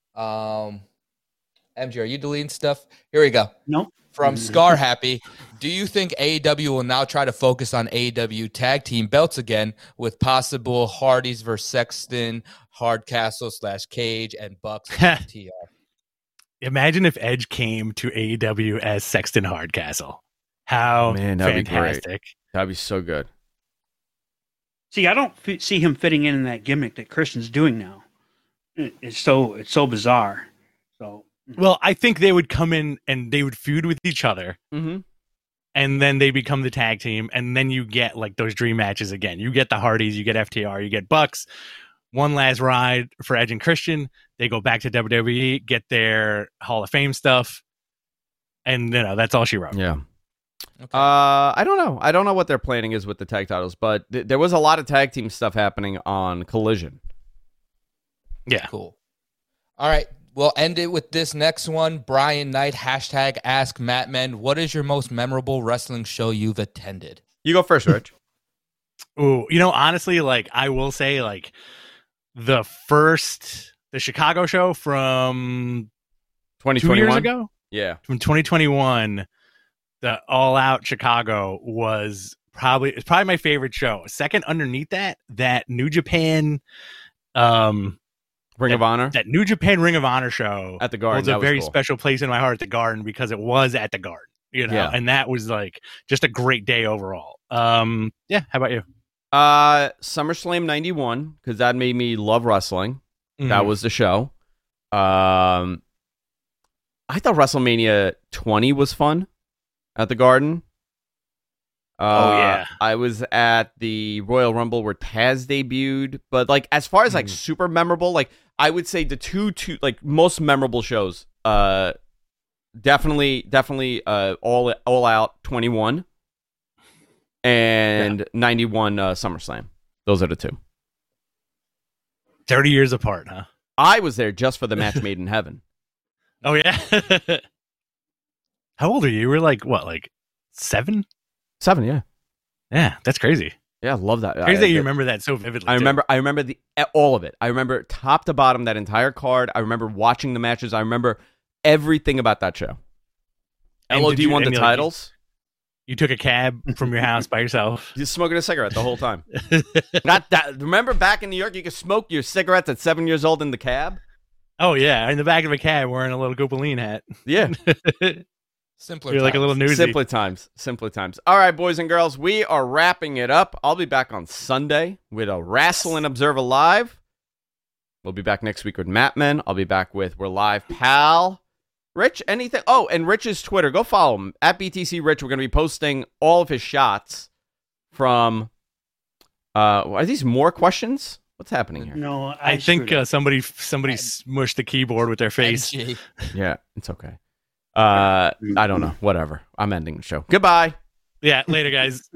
Speaker 3: MG, are you deleting stuff? Here we go.
Speaker 4: Nope.
Speaker 3: From Scar Happy, do you think AEW will now try to focus on AEW tag team belts again with possible Hardys versus Sexton, Hardcastle / Cage, and Bucks and TR?
Speaker 2: Imagine if Edge came to AEW as Sexton Hardcastle. How fantastic.
Speaker 1: Be great. That'd be so good.
Speaker 4: See, I don't see him fitting in that gimmick that Christian's doing now. It's so bizarre. So,
Speaker 2: well, I think they would come in and they would feud with each other.
Speaker 1: Mm-hmm.
Speaker 2: And then they become the tag team. And then you get like those dream matches again. You get the Hardys, you get FTR, you get Bucks. One last ride for Edge and Christian. They go back to WWE, get their Hall of Fame stuff. And, that's all she wrote.
Speaker 1: Yeah. Okay. I don't know. I don't know what their planning is with the tag titles, but there was a lot of tag team stuff happening on Collision.
Speaker 2: Yeah.
Speaker 3: Cool. All right. We'll end it with this next one. Brian Knight, #AskMattMen. What is your most memorable wrestling show you've attended?
Speaker 1: You go first, Rich.
Speaker 2: Ooh, honestly, I will say, the Chicago show from
Speaker 1: 2021
Speaker 2: 2 years ago?
Speaker 1: Yeah.
Speaker 2: From 2021, the All Out Chicago was probably my favorite show. Second underneath that New Japan
Speaker 1: Ring of Honor.
Speaker 2: That New Japan Ring of Honor show
Speaker 1: at the Garden
Speaker 2: holds a very special place in my heart at the Garden because it was at the Garden, and that was just a great day overall. Yeah. How about you?
Speaker 1: SummerSlam 91, because that made me love wrestling. Mm-hmm. That was the show. I thought WrestleMania 20 was fun at the Garden.
Speaker 2: Yeah.
Speaker 1: I was at the Royal Rumble where Taz debuted, but as far as super memorable, I would say the two most memorable shows, definitely all out 21 and 91 SummerSlam. Those are the two.
Speaker 2: 30 years apart, huh?
Speaker 1: I was there just for the match made in heaven.
Speaker 2: Oh yeah. How old are you? You were what, 7?
Speaker 1: 7, yeah.
Speaker 2: Yeah, that's crazy.
Speaker 1: Yeah, I love that.
Speaker 2: Crazy that you remember that so vividly.
Speaker 1: I remember all of it. I remember top to bottom that entire card. I remember watching the matches. I remember everything about that show. LOD won the titles.
Speaker 2: You took a cab from your house by yourself.
Speaker 1: Just smoking a cigarette the whole time. Not that. Remember back in New York, you could smoke your cigarettes at 7 years old in the cab?
Speaker 2: Oh, yeah. In the back of a cab wearing a little Gopaline hat.
Speaker 1: Yeah.
Speaker 3: Simpler
Speaker 2: You're
Speaker 3: times.
Speaker 2: like a little newsy.
Speaker 1: Simpler times. All right, boys and girls, we are wrapping it up. I'll be back on Sunday with a Wrestling Observer Live. We'll be back next week with Mattmen. I'll be back with We're Live Pal. Rich, anything? Oh, and Rich's Twitter. Go follow him at BTC Rich. We're going to be posting all of his shots from. Are these more questions? What's happening here?
Speaker 4: No,
Speaker 2: I think somebody smushed the keyboard with their face.
Speaker 3: NG.
Speaker 1: Yeah, it's okay. I don't know. Whatever. I'm ending the show. Goodbye.
Speaker 2: Yeah, later, guys.